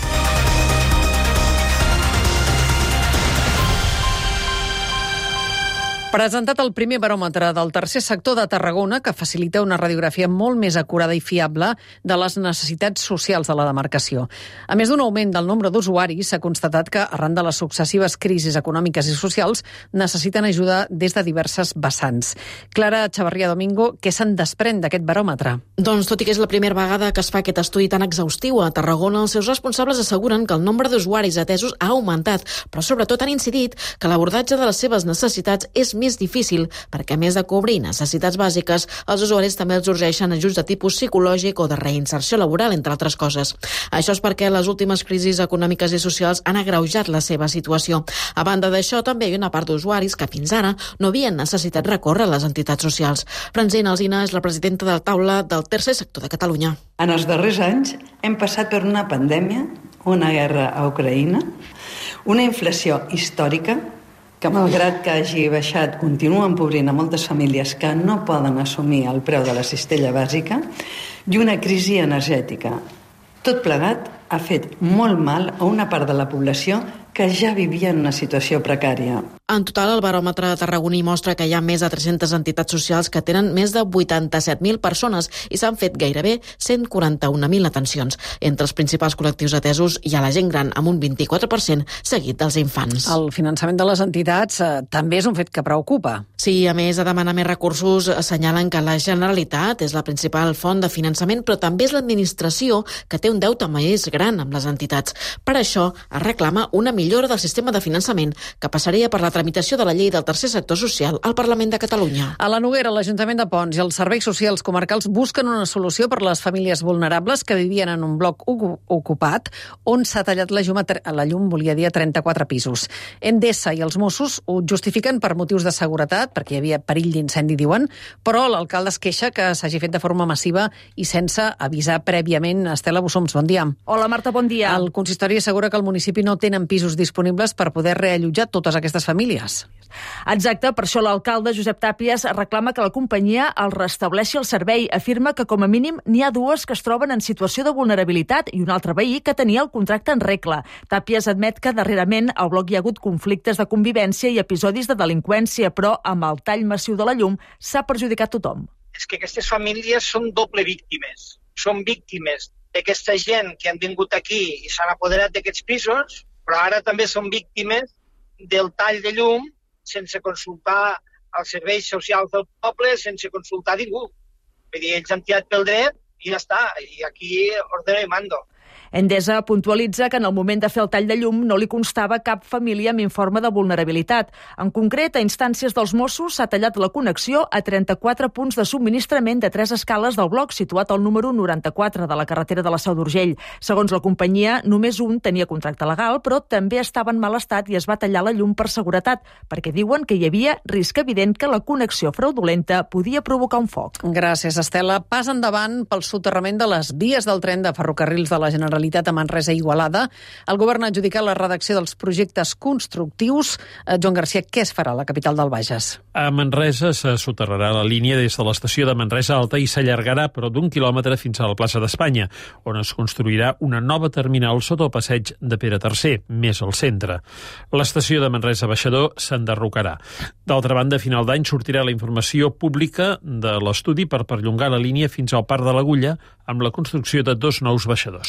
S2: Presentat el primer baròmetre del tercer sector de Tarragona, que facilita una radiografia molt més acurada i fiable de les necessitats socials de la demarcació. A més d'un augment del nombre d'usuaris, s'ha constatat que, arran de les successives crisis econòmiques i socials, necessiten ajuda des de diverses vessants. Clara Chavarría Domingo, què se'n desprèn d'aquest baròmetre?
S1: Doncs, tot i que és la primera vegada que es fa aquest estudi tan exhaustiu a Tarragona, els seus responsables asseguren que el nombre d'usuaris atesos ha augmentat, però sobretot han incidit que l'abordatge de les seves necessitats és més difícil, perquè a més de cobrir necessitats bàsiques, els usuaris també els urgeixen ajuts de tipus psicològic o de reinserció laboral, entre altres coses. Això és perquè les últimes crisis econòmiques i socials han agreujat la seva situació. A banda d'això, també hi ha una part d'usuaris que fins ara no havien necessitat recórrer a les entitats socials. Francina Alsina és la presidenta de la taula del tercer sector de Catalunya.
S3: En els darrers anys hem passat per una pandèmia, una guerra a Ucraïna, una inflació històrica que, malgrat que hagi baixat, continua empobrint a moltes famílies que no poden assumir el preu de la cistella bàsica, i una crisi energètica. Tot plegat ha fet molt mal a una part de la població que ja vivia en una situació precària.
S1: En total, el baròmetre tarragoní mostra que hi ha més de tres-centes entitats socials que tenen més de vuitanta-set mil persones i s'han fet gairebé cent quaranta-un mil atencions. Entre els principals col·lectius atesos hi ha la gent gran, amb un vint-i-quatre per cent, seguit dels infants.
S2: El finançament de les entitats eh, també és un fet que preocupa.
S1: Sí, a més de demanar més recursos, assenyalen que la Generalitat és la principal font de finançament, però també és l'administració que té un deute més gran amb les entitats. Per això es reclama una millora del sistema de finançament que passaria per la tramitació de la llei del tercer sector social al Parlament de Catalunya.
S2: A la Noguera, l'Ajuntament de Pons i els serveis socials comarcals busquen una solució per a les famílies vulnerables que vivien en un bloc ocupat on s'ha tallat la llum, a, la llum volia dir a trenta-quatre pisos. Endesa i els Mossos ho justifiquen per motius de seguretat, perquè hi havia perill d'incendi, diuen, però l'alcalde es queixa que s'hagi fet de forma massiva i sense avisar prèviament. Estela Bussoms, bon dia.
S5: Hola, Marta, bon dia.
S2: El consistori assegura que el municipi no tenen pisos disponibles per poder reallotjar totes aquestes famílies.
S5: Exacte, per això l'alcalde Josep Tàpies reclama que la companyia el restableixi el servei. Afirma que com a mínim n'hi ha dues que es troben en situació de vulnerabilitat i un altre veí que tenia el contracte en regla. Tàpies admet que darrerament al bloc hi ha hagut conflictes de convivència i episodis de delinqüència, però amb el tall massiu de la llum s'ha perjudicat tothom.
S6: És que aquestes famílies són doble víctimes. Són víctimes d'aquesta gent que han vingut aquí i s'han apoderat d'aquests pisos, però ara també són víctimes del tall de llum sense consultar els serveis socials del poble, sense consultar ningú. Vull dir, ells han tirat pel dret i ja està, i aquí ordeno i mando.
S5: Endesa puntualitza que en el moment de fer el tall de llum no li constava cap família amb informe de vulnerabilitat. En concret, a instàncies dels Mossos s'ha tallat la connexió a trenta-quatre punts de subministrament de tres escales del bloc situat al número noranta-quatre de la carretera de la Seu d'Urgell. Segons la companyia, només un tenia contracte legal, però també estava en mal estat i es va tallar la llum per seguretat, perquè diuen que hi havia risc evident que la connexió fraudulenta podia provocar un foc.
S2: Gràcies, Estela. Pas endavant pel soterrament de les vies del tren de ferrocarrils de la Generalitat a Manresa i Igualada. El govern ha adjudicat la redacció dels projectes constructius. Joan Garcia, què es farà a la capital del Bages?
S9: A Manresa se soterrarà la línia des de l'estació de Manresa Alta i s'allargarà però d'un quilòmetre fins a la plaça d'Espanya, on es construirà una nova terminal sota el passeig de Pere tercer, més al centre. L'estació de Manresa Baixador s'enderrocarà. D'altra banda, a final d'any sortirà la informació pública de l'estudi per perllongar la línia fins al Parc de l'Agulla amb la construcció de dos nous baixadors.
S2: I a la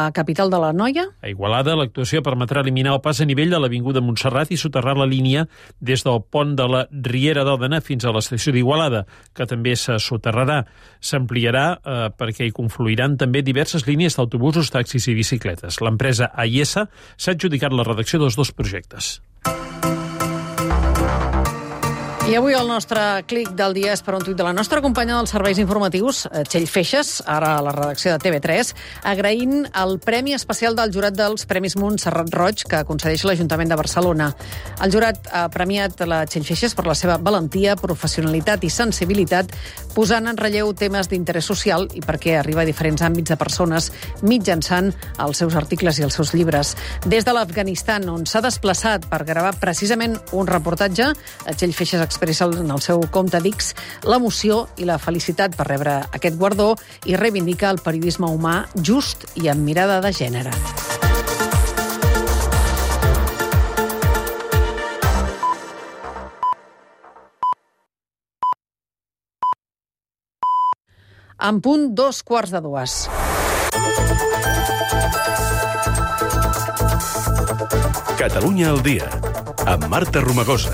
S2: la capital de l'Anoia?
S9: A Igualada, l'actuació permetrà eliminar el pas a nivell de l'Avinguda Montserrat i soterrar la línia des del pont de la Riera d'Òdena fins a l'estació d'Igualada, que també se soterrarà. S'ampliarà eh, perquè hi confluiran també diverses línies d'autobusos, taxis i bicicletes. L'empresa A I S s'ha adjudicat la redacció dels dos projectes.
S2: I avui el nostre clic del dia és per un tuit de la nostra companya dels serveis informatius, Txell Feixes, ara a la redacció de T V tres, agraint el Premi Especial del Jurat dels Premis Montserrat Roig que concedeix l'Ajuntament de Barcelona. El jurat ha premiat la Txell Feixes per la seva valentia, professionalitat i sensibilitat, posant en relleu temes d'interès social i perquè arriba a diferents àmbits de persones mitjançant els seus articles i els seus llibres. Des de l'Afganistan, on s'ha desplaçat per gravar precisament un reportatge, Txell Feixes expressa en el seu compte d'X l'emoció i la felicitat per rebre aquest guardó i reivindica el periodisme humà just i amb mirada de gènere. En punt dos quarts de dues.
S4: Catalunya al dia, amb Marta Romagosa.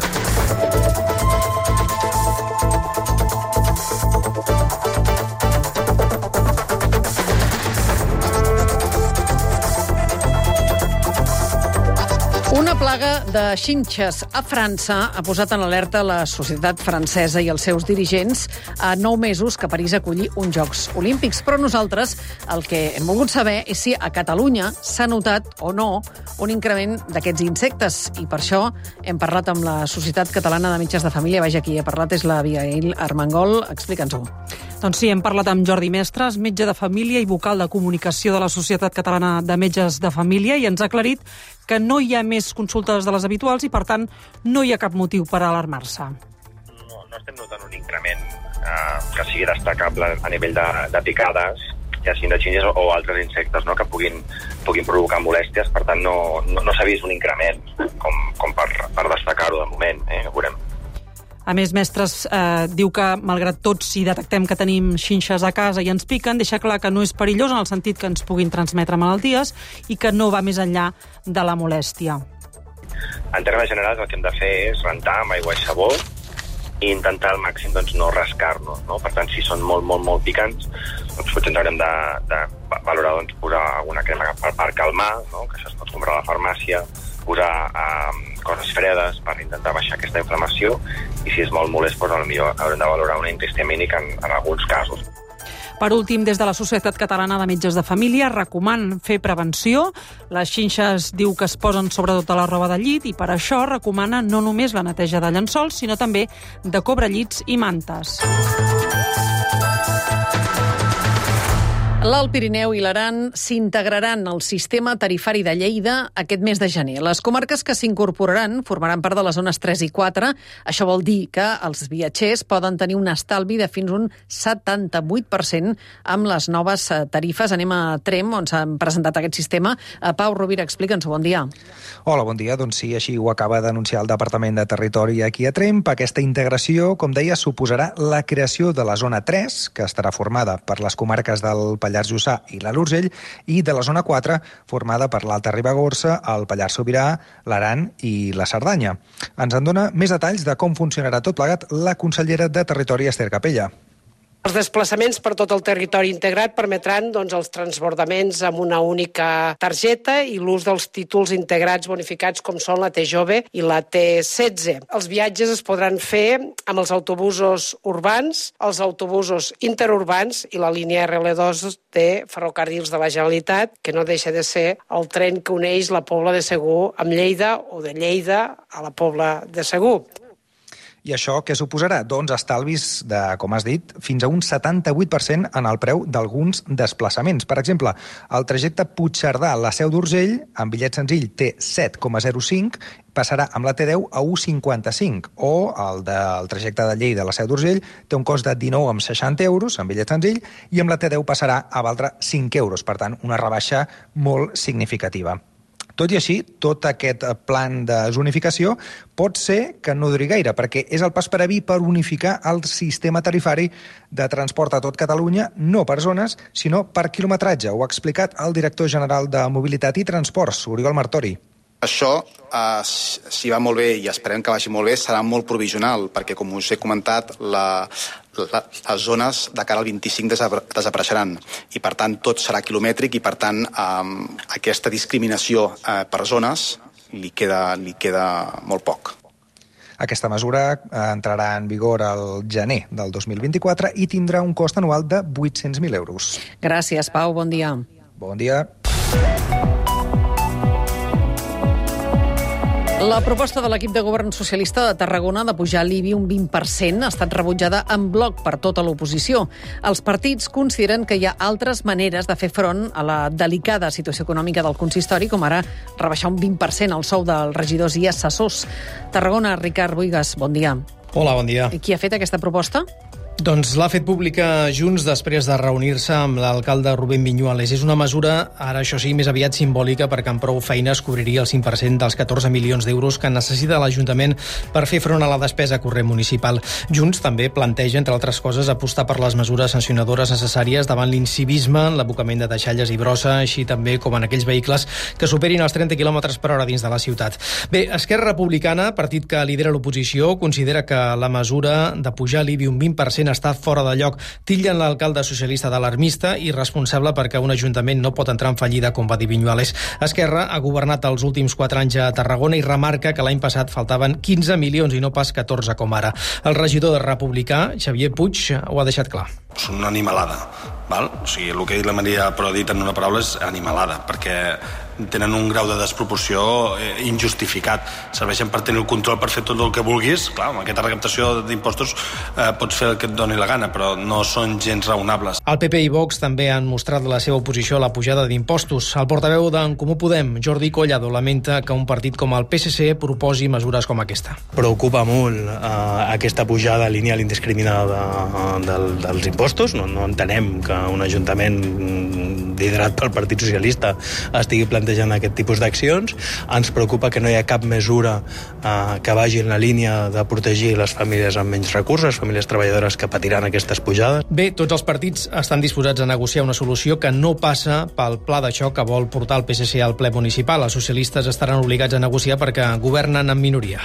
S2: Una plaga de xinxes a França ha posat en alerta la societat francesa i els seus dirigents a nou mesos que París acolli uns Jocs Olímpics. Però nosaltres el que hem volgut saber és si a Catalunya s'ha notat o no un increment d'aquests insectes. I per això hem parlat amb la Societat Catalana de Metges de Família. Vaja, qui ha parlat és l'Abigail Armengol. Explica'ns-ho.
S8: Doncs sí, hem parlat amb Jordi Mestres, metge de família i vocal de comunicació de la Societat Catalana de Metges de Família, i ens ha aclarit que no hi ha més consultes de les habituals i, per tant, no hi ha cap motiu per alarmar-se.
S10: No, no estem notant un increment eh, que sigui destacable a nivell de, de picades, ja siguin de xinxes o, o altres insectes, no?, que puguin, puguin provocar molèsties. Per tant, no, no, no s'ha vist un increment com, com per, per destacar-ho de moment. Eh? Ho veurem.
S8: A més, Mestres eh, diu que, malgrat tot, si detectem que tenim xinxes a casa i ens piquen, deixa clar que no és perillós en el sentit que ens puguin transmetre malalties i que no va més enllà de la molèstia.
S10: En termes generals, el que hem de fer és rentar amb aigua i sabó i intentar al màxim doncs, no rascar-nos. No? Per tant, si són molt, molt, molt picants, doncs potser ens haurem de, de valorar doncs, posar alguna crema per, per calmar, no? Que això es pot comprar a la farmàcia, posar eh, coses fredes per intentar baixar aquesta inflamació, i si és molt molest, doncs potser haurem de valorar un antihistamínic en, en alguns casos.
S8: Per últim, des de la Societat Catalana de Metges de Família recomanen fer prevenció. Les xinxes diu que es posen sobretot a la roba de llit i per això recomana no només la neteja de llençols, sinó també de cobrellits i mantes.
S2: L'Alt Pirineu i l'Aran s'integraran al sistema tarifari de Lleida aquest mes de gener. Les comarques que s'incorporaran formaran part de les zones tres i quatre. Això vol dir que els viatgers poden tenir un estalvi de fins un setanta-vuit per cent amb les noves tarifes. Anem a Tremp, on s'ha presentat aquest sistema. Pau Rovira, explica'ns, bon dia.
S11: Hola, bon dia. Doncs sí, així ho acaba d'anunciar el Departament de Territori aquí a Tremp. Aquesta integració, com deia, suposarà la creació de la zona tres, que estarà formada per les comarques del Pallars Jussà i l'Alt Urgell, i de la zona quatre, formada per l'Alta Ribagorça, el Pallars Sobirà, l'Aran i la Cerdanya. Ens en dona més detalls de com funcionarà tot plegat la consellera de Territori, Esther Capella.
S12: Els desplaçaments per tot el territori integrat permetran doncs, els transbordaments amb una única targeta i l'ús dels títols integrats bonificats com són la T jove i la T setze. Els viatges es podran fer amb els autobusos urbans, els autobusos interurbans i la línia R L dos de Ferrocarrils de la Generalitat, que no deixa de ser el tren que uneix la Pobla de Segur amb Lleida o de Lleida a la Pobla de Segur.
S11: I això què suposarà? Doncs estalvis de, com has dit, fins a un setanta-vuit per cent en el preu d'alguns desplaçaments. Per exemple, el trajecte Puigcerdà-La Seu d'Urgell, amb bitllet senzill, té set coma zero cinc, passarà amb la T deu a un coma cinquanta-cinc, o el del trajecte de Lleida a la Seu d'Urgell té un cost de dinou coma seixanta euros amb bitllet senzill i amb la T deu passarà a valdre cinc euros, per tant, una rebaixa molt significativa. Tot i així, tot aquest plan de zonificació pot ser que no duri gaire, perquè és el pas previ per unificar el sistema tarifari de transport a tot Catalunya, no per zones, sinó per quilometratge. Ho ha explicat el director general de Mobilitat i Transports, Oriol Martori.
S13: Això, eh, si va molt bé i esperem que vagi molt bé, serà molt provisional, perquè, com us he comentat, la, la, les zones de cara al vint-i-cinc desapareixeran i, per tant, tot serà quilomètric i, per tant, eh, aquesta discriminació eh, per zones li queda, li queda molt poc.
S11: Aquesta mesura entrarà en vigor al gener del dos mil vint-i-quatre i tindrà un cost anual de vuit-cents mil euros.
S2: Gràcies, Pau. Bon dia.
S11: Bon dia.
S2: La proposta de l'equip de govern socialista de Tarragona de pujar l'I B I un vint per cent ha estat rebutjada en bloc per tota l'oposició. Els partits consideren que hi ha altres maneres de fer front a la delicada situació econòmica del consistori, com ara rebaixar un vint per cent el sou dels regidors i assessors. Tarragona, Ricard Boigas, bon dia.
S14: Hola, bon dia.
S2: I qui ha fet aquesta proposta?
S14: Doncs l'ha fet pública Junts després de reunir-se amb l'alcalde Rubén Viñuales. És una mesura, ara això sí, més aviat simbòlica, perquè amb prou feines cobriria el cinc per cent dels catorze milions d'euros que necessita l'Ajuntament per fer front a la despesa corrent municipal. Junts també planteja, entre altres coses, apostar per les mesures sancionadores necessàries davant l'incivisme, l'abocament de deixalles i brossa, així també com en aquells vehicles que superin els trenta quilòmetres per hora dins de la ciutat. Bé, Esquerra Republicana, partit que lidera l'oposició, considera que la mesura de pujar l'I B I un vint per cent està fora de lloc. Titllen l'alcalde socialista d'alarmista i responsable perquè un ajuntament no pot entrar en fallida, com va dir Viñuales. Esquerra ha governat els últims quatre anys a Tarragona i remarca que l'any passat faltaven quinze milions i no pas catorze com ara. El regidor de Republicà, Xavier Puig, ho ha deixat clar.
S15: Són una animalada, val? O sigui, el que ha dit la Maria Pro dit en una paraula és animalada, perquè tenen un grau de desproporció eh, injustificat. Serveixen per tenir el control per fer tot el que vulguis. Clar, amb aquesta recaptació d'impostos eh, pots fer el que et doni la gana, però no són gens raonables.
S14: El P P i Vox també han mostrat la seva oposició a la pujada d'impostos. El portaveu d'En Comú Podem, Jordi Collado, lamenta que un partit com el P S C proposi mesures com aquesta.
S16: Preocupa molt eh, aquesta pujada lineal indiscriminada de, de, dels impostos. No, no entenem que un ajuntament liderat pel Partit Socialista estigui plantejant aquest tipus d'accions. Ens preocupa que no hi ha cap mesura eh, que vagi en la línia de protegir les famílies amb menys recursos, les famílies treballadores que patiran aquestes pujades.
S14: Bé, tots els partits estan disposats a negociar una solució que no passa pel pla de xoc que vol portar el P S C al ple municipal. Els socialistes estaran obligats a negociar perquè governen en minoria.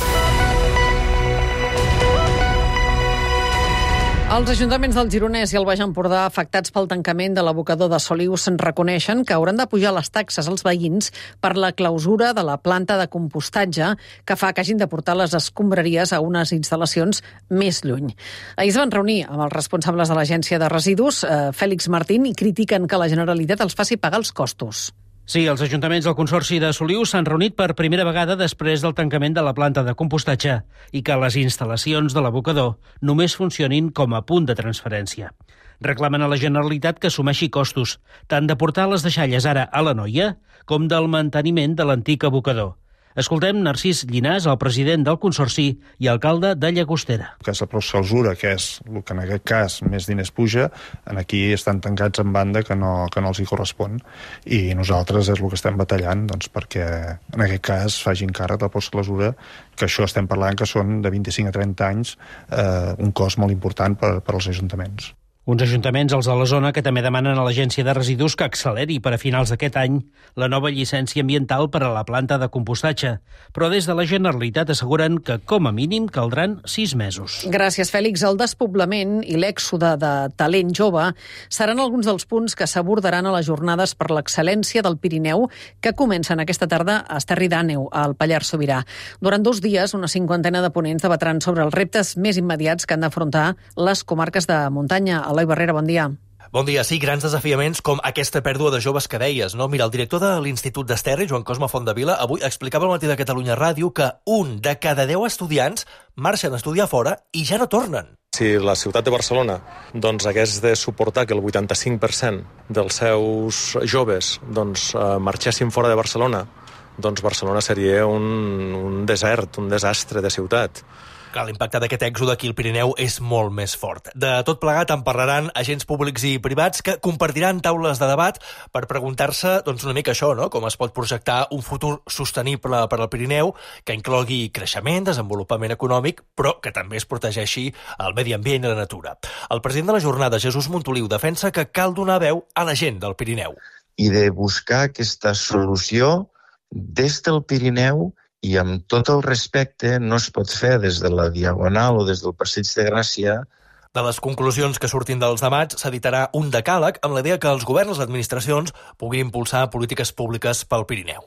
S2: Els ajuntaments del Gironès i el Baix Empordà afectats pel tancament de l'abocador de Solius se'n reconeixen que hauran de pujar les taxes als veïns per la clausura de la planta de compostatge que fa que hagin de portar les escombraries a unes instal·lacions més lluny. Ahir es van reunir amb els responsables de l'Agència de Residus, eh, Fèlix Martín, i critiquen que la Generalitat els faci pagar els costos.
S18: Sí, els ajuntaments del Consorci de Solius s'han reunit per primera vegada després del tancament de la planta de compostatge i que les instal·lacions de l'abocador només funcionin com a punt de transferència. Reclamen a la Generalitat que assumeixi costos, tant de portar les deixalles ara a la Noia com del manteniment de l'antic abocador. Escoltem Narcís Llinàs, el president del Consorci i alcalde de Llagostera.
S19: Que és la clausura, que és el que en aquest cas més diners puja, en aquí estan tancats en banda que no, que no els hi correspon. I nosaltres és el que estem batallant doncs, perquè en aquest cas facin càrrec de la postclausura, que això estem parlant que són de vint-i-cinc a trenta anys, eh, un cost molt important per, per als ajuntaments.
S18: Uns ajuntaments, els de la zona, que també demanen a l'Agència de Residus que acceleri per a finals d'aquest any la nova llicència ambiental per a la planta de compostatge. Però des de la Generalitat asseguren que, com a mínim, caldran sis mesos.
S2: Gràcies, Fèlix. El despoblament i l'èxode de talent jove seran alguns dels punts que s'abordaran a les jornades per l'excel·lència del Pirineu que comencen aquesta tarda a Esterri d'Àneu, al Pallars Sobirà. Durant dos dies, una cinquantena de ponents debatran sobre els reptes més immediats que han d'afrontar les comarques de muntanya. Eloi Barrera, bon dia.
S27: Bon dia. Sí, grans desafiaments com aquesta pèrdua de joves que deies, no? Mira, el director de l'Institut d'Esterri, Joan Cosme Fontdevila, avui explicava al Matí de Catalunya Ràdio que un de cada deu estudiants marxen a estudiar fora i ja no tornen.
S28: Si la ciutat de Barcelona doncs, hagués de suportar que el vuitanta-cinc per cent dels seus joves doncs, marxessin fora de Barcelona, doncs Barcelona seria un, un desert, un desastre de ciutat.
S27: Clar, l'impacte d'aquest èxode aquí al Pirineu és molt més fort. De tot plegat en parlaran agents públics i privats que compartiran taules de debat per preguntar-se doncs, una mica això, no? Com es pot projectar un futur sostenible per al Pirineu que inclogui creixement, desenvolupament econòmic, però que també es protegeixi el medi ambient i la natura. El president de la jornada, Jesús Montoliu, defensa que cal donar veu a la gent del Pirineu.
S7: I de buscar aquesta solució des del Pirineu i amb tot el respecte. No es pot fer des de la Diagonal o des del Passeig de Gràcia.
S27: De les conclusions que surtin dels debats s'editarà un decàleg amb la idea que els governs i les administracions puguin impulsar polítiques públiques pel Pirineu.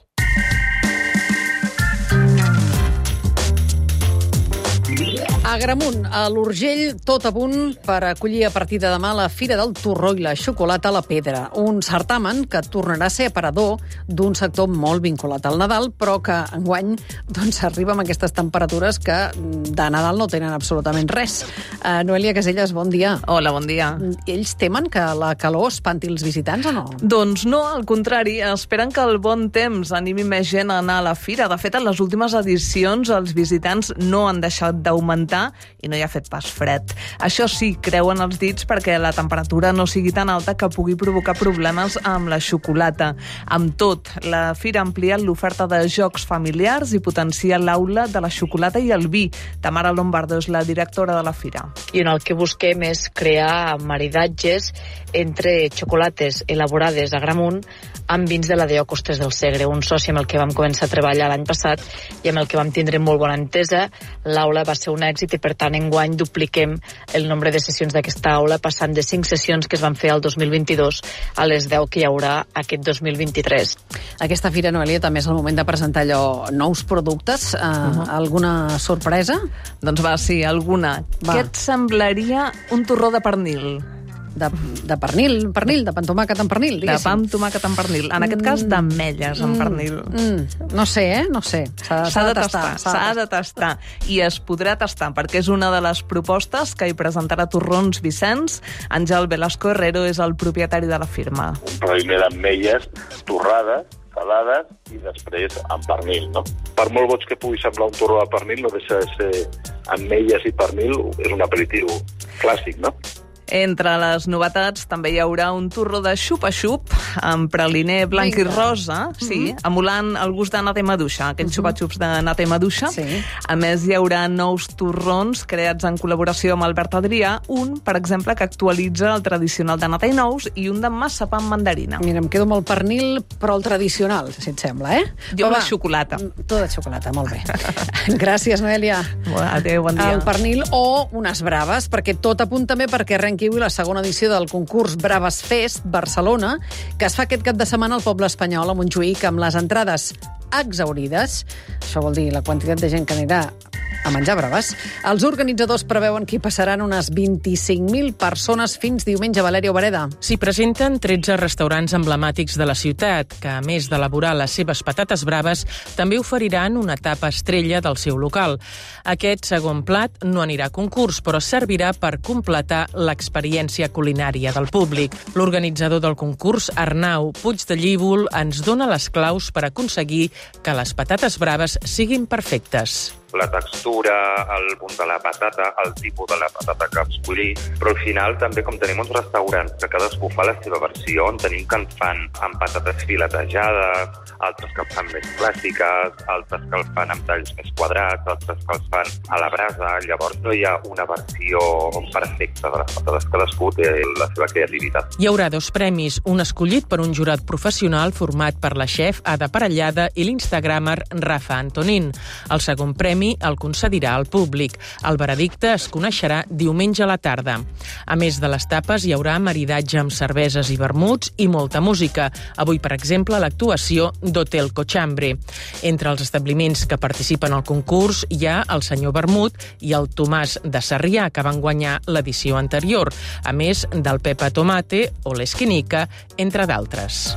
S2: A Agramunt, a l'Urgell, tot a punt per acollir a partir de demà la Fira del Torró i la Xocolata a la Pedra, un certamen que tornarà a ser aparador d'un sector molt vinculat al Nadal, però que enguany doncs, arriba amb aquestes temperatures que de Nadal no tenen absolutament res. Uh, Noelia Casellas, bon dia.
S17: Hola, bon dia.
S2: Ells temen que la calor espanti els visitants o no?
S17: Doncs no, al contrari, esperen que el bon temps animi més gent a anar a la fira. De fet, en les últimes edicions els visitants no han deixat d'augmentar i no hi ha fet pas fred. Això sí, creuen els dits perquè la temperatura no sigui tan alta que pugui provocar problemes amb la xocolata. Amb tot, la fira ha ampliat l'oferta de jocs familiars i potencia l'aula de la xocolata i el vi. Tamara Lombardo és la directora de la fira.
S20: I en el que busquem és crear maridatges entre xocolates elaborades a Agramunt amb vins de la D O Costes del Segre, un soci amb el que vam començar a treballar l'any passat i amb el que vam tindre molt bona entesa. L'aula va ser un èxit i, per tant, enguany dupliquem el nombre de sessions d'aquesta aula, passant de cinc sessions que es van fer el dos mil vint-i-dos a les deu que hi haurà aquest dos mil vint-i-tres.
S2: Aquesta fira, Noelia, també és el moment de presentar allò nous productes. Uh, uh-huh. Alguna sorpresa?
S17: Doncs va, sí, alguna. Va. Què et semblaria un torró de pernil?
S2: De, de pernil, pernil, de pa amb tomàquet amb pernil, diguéssim.
S17: De pa amb tomàquet amb pernil. En aquest cas, d'ametlles amb pernil.
S2: Mm, mm, no sé, eh? No sé. S'ha,
S17: s'ha de tastar. S'ha de tastar. I es podrà tastar, perquè és una de les propostes que hi presentarà Torrons Vicenç. Àngel Velasco Herrero és el propietari de la firma.
S21: Un praliné d'ametlles torrades, salades i després amb pernil, no? Per molt boig que pugui semblar un torró de pernil, no deixa de ser ametlles i pernil, és un aperitiu clàssic, no?
S17: Entre les novetats també hi haurà un torró de xupa-xup amb praliner blanc Vinga. i rosa, sí, uh-huh. emulant el gust de nata i maduixa, aquests uh-huh. xupa-xups de nata i maduixa. Sí. A més, hi haurà nous torrons creats en col·laboració amb Albert Adrià, un, per exemple, que actualitza el tradicional de nata i nous i un de massapà amb mandarina.
S2: Mira, em quedo amb el pernil, però el tradicional, si et sembla, eh?
S17: Jo amb la xocolata.
S2: Tot de xocolata, molt bé. Gràcies, Noelia.
S17: Adéu, bon dia.
S2: El pernil o unes braves, perquè tot apunt també perquè arrenqui avui la segona edició del concurs Braves Fest Barcelona, que es fa aquest cap de setmana al poble espanyol, a Montjuïc, amb les entrades exhaurides. Això vol dir la quantitat de gent que anirà a menjar braves. Els organitzadors preveuen que hi passaran unes vint-i-cinc mil persones fins diumenge. Valeria Obereda.
S22: S'hi presenten tretze restaurants emblemàtics de la ciutat, que a més d'elaborar les seves patates braves, també oferiran una tapa estrella del seu local. Aquest segon plat no anirà a concurs, però servirà per completar l'experiència culinària del públic. L'organitzador del concurs, Arnau Puig de Llívol, ens dona les claus per aconseguir que les patates braves siguin perfectes.
S10: La textura, el punt de la patata, el tipus de la patata que escollir, però al final també com tenim uns restaurants que cadascú fa la seva versió, en tenim que en fan amb patates filetejades, altres que en fan més clàssiques, altres que el fan amb talls més quadrats, altres que els fan a la brasa, llavors no hi ha una versió perfecta de les patates, cadascú té la seva creativitat.
S22: Hi haurà dos premis, un escollit per un jurat professional format per la xef Ada Parellada i l'instagramer Rafa Antonín. El segon premi el concedirà al públic. El veredicte es coneixerà diumenge a la tarda. A més de les tapes, hi haurà maridatge amb cerveses i vermuts i molta música. Avui, per exemple, l'actuació d'Hotel Cochambre. Entre els establiments que participen al concurs hi ha el senyor Vermut i el Tomàs de Sarrià, que van guanyar l'edició anterior, a més del Pepa Tomate o l'Esquinica, entre d'altres.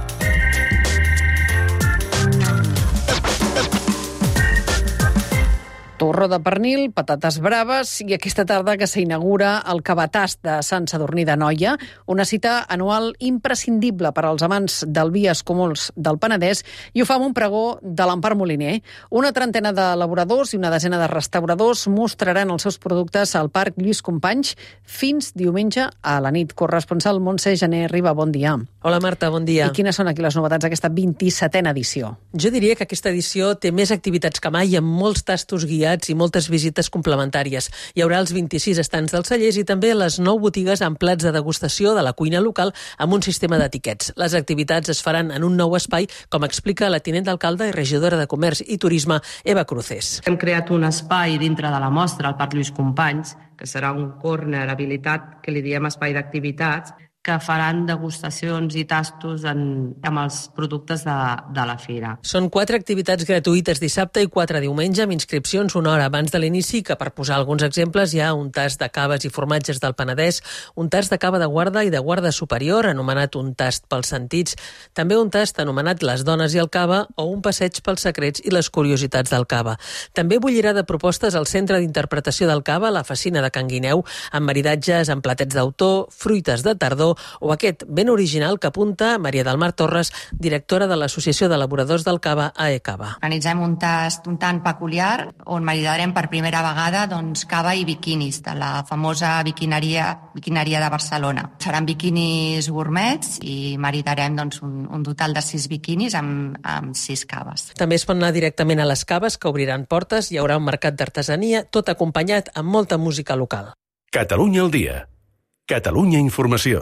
S2: Torró de pernil, patates braves i aquesta tarda que s'inaugura el Cabatast de Sant Sadurní d'Anoia, una cita anual imprescindible per als amants del vi escumols del Penedès, i ho fa amb un pregó de l'Empar Moliner. Una trentena de elaboradors i una desena de restauradors mostraran els seus productes al Parc Lluís Companys fins diumenge a la nit. Corresponsal Montse Gené Riba, bon dia.
S1: Hola Marta, bon dia.
S2: I quines són aquí les novetats d'aquesta vint-i-setena edició?
S1: Jo diria que aquesta edició té més activitats que mai, amb molts tastos guiats i moltes visites complementàries. Hi haurà els vint-i-sis estants dels cellers i també les nou botigues amb plats de degustació de la cuina local amb un sistema d'etiquets. Les activitats es faran en un nou espai, com explica la tinent d'alcalde i regidora de Comerç i Turisme, Eva Cruces.
S3: Hem creat un espai dintre de la mostra, al Parc Lluís Companys, que serà un corner habilitat, que li diem espai d'activitats, que faran degustacions i tastos en, amb els productes de, de la fira.
S1: Són quatre activitats gratuïtes dissabte i quatre diumenge, amb inscripcions una hora abans de l'inici, que per posar alguns exemples hi ha un tast de caves i formatges del Penedès, un tast de cava de guarda i de guarda superior, anomenat un tast pels sentits, també un tast anomenat les dones i el cava, o un passeig pels secrets i les curiositats del cava. També bullirà de propostes al Centre d'Interpretació del Cava, la Facina de Can Guineu, amb maridatges amb platets d'autor, fruites de tardor, o aquest ben original que apunta Maria del Mar Torres, directora de l'Associació d'Elaboradors del Cava, A E Cava.
S5: Organitzem un tast un tant peculiar on maridarem per primera vegada doncs, cava i biquinis de la famosa biquineria, biquineria de Barcelona. Seran biquinis gourmets i maridarem doncs, un, un total de sis biquinis amb, amb sis caves.
S1: També es pot anar directament a les caves, que obriran portes, hi haurà un mercat d'artesania, tot acompanyat amb molta música local.
S4: Catalunya al dia. Catalunya Informació.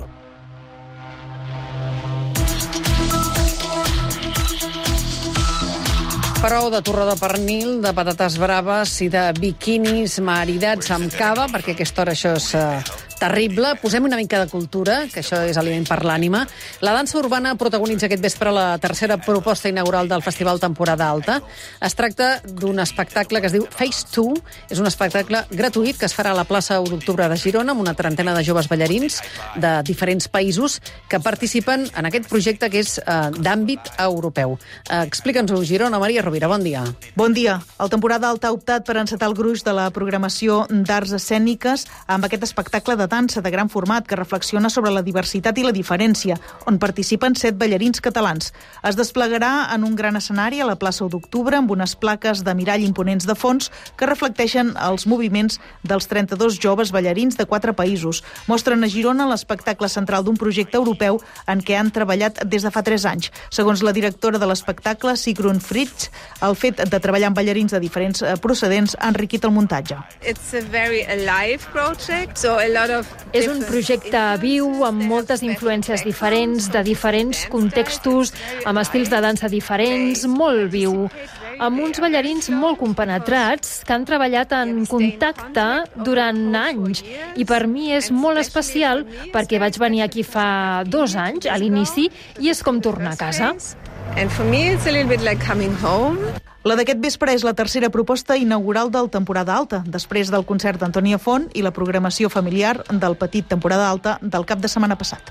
S2: Prou de torró de pernil, de patates braves i de biquinis maridats amb cava, perquè a aquesta hora això és eh, terrible. Posem una mica de cultura, que això és aliment per l'ànima. La dansa urbana protagonitza aquest vespre la tercera proposta inaugural del Festival Temporada Alta. Es tracta d'un espectacle que es diu Face two. És un espectacle gratuït que es farà a la plaça u d'octubre de Girona amb una trentena de joves ballarins de diferents països que participen en aquest projecte que és eh, d'àmbit europeu. Eh, Explica'ns-ho, Girona. Maria Rovira, bon dia.
S6: Bon dia. El Temporada Alta ha optat per encetar el gruix de la programació d'arts escèniques amb aquest espectacle de dansa de gran format que reflexiona sobre la diversitat i la diferència, on participen set ballarins catalans. Es desplegarà en un gran escenari a la plaça u d'octubre amb unes plaques de mirall imponents de fons que reflecteixen els moviments dels trenta-dos joves ballarins de quatre països. Mostren a Girona l'espectacle central d'un projecte europeu en què han treballat des de fa tres anys. Segons la directora de l'espectacle, Sigrun Fritz, el fet de treballar amb ballarins de diferents procedents ha enriquit el muntatge.
S23: It's a very alive project, so a lot of
S24: És un projecte viu amb moltes influències diferents, de diferents contextos, amb estils de dansa diferents, molt viu, amb uns ballarins molt compenetrats que han treballat en contacte durant anys. I per mi és molt especial perquè vaig venir aquí fa dos anys, a l'inici, i és com tornar a casa.
S23: And for me it's a little bit like coming home.
S6: La d'aquest vespre és la tercera proposta inaugural del Temporada Alta, després del concert d'Antònia Font i la programació familiar del petit Temporada Alta del cap de setmana passat.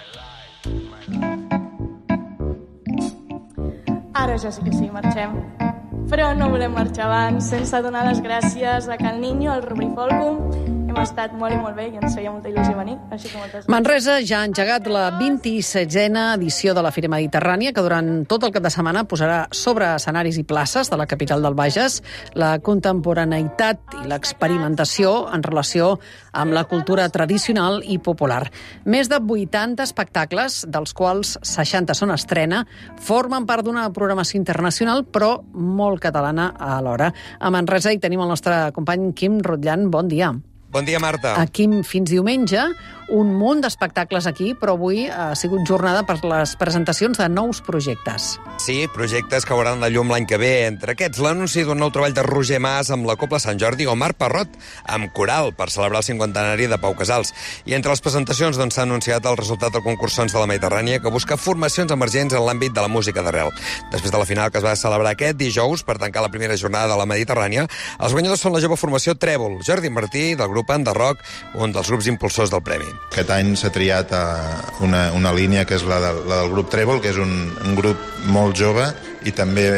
S25: Ara ja sí que sí, marxem. Però no volem marxar abans sense donar les gràcies a Cal Niño, al Rubri Folcum. Hem estat molt i molt bé i ens feia molta il·lusió venir, així que moltes gràcies.
S2: Manresa ja ha engegat la vint-i-setzena edició de la Fira Mediterrània, que durant tot el cap de setmana posarà sobre escenaris i places de la capital del Bages la contemporaneïtat i l'experimentació en relació amb la cultura tradicional i popular. Més de vuitanta espectacles, dels quals seixanta són estrena, formen part d'una programació internacional, però molt catalana alhora. A Manresa hi tenim el nostre company Quim Rotllan. Bon dia.
S26: Bon dia, Marta.
S2: Aquí fins diumenge, un munt d'espectacles aquí, però avui ha sigut jornada per les presentacions de nous projectes.
S26: Sí, projectes que hauran la llum l'any que ve. Entre aquests, l'anunci d'un nou treball de Roger Mas amb la Cobla Sant Jordi o Marc Parrot amb coral per celebrar el cinquantenari de Pau Casals. I entre les presentacions doncs, s'ha anunciat el resultat del concurs Sons de la Mediterrània, que busca formacions emergents en l'àmbit de la música d'arrel. Després de la final que es va celebrar aquest dijous per tancar la primera jornada de la Mediterrània, els guanyadors són la jove formació Trèvol, Jordi Martí, del grup Enderroc, un dels grups impulsors del premi.
S29: Aquest any s'ha triat una, una línia que és la, de, la del grup Trèvol, que és un, un grup molt jove i també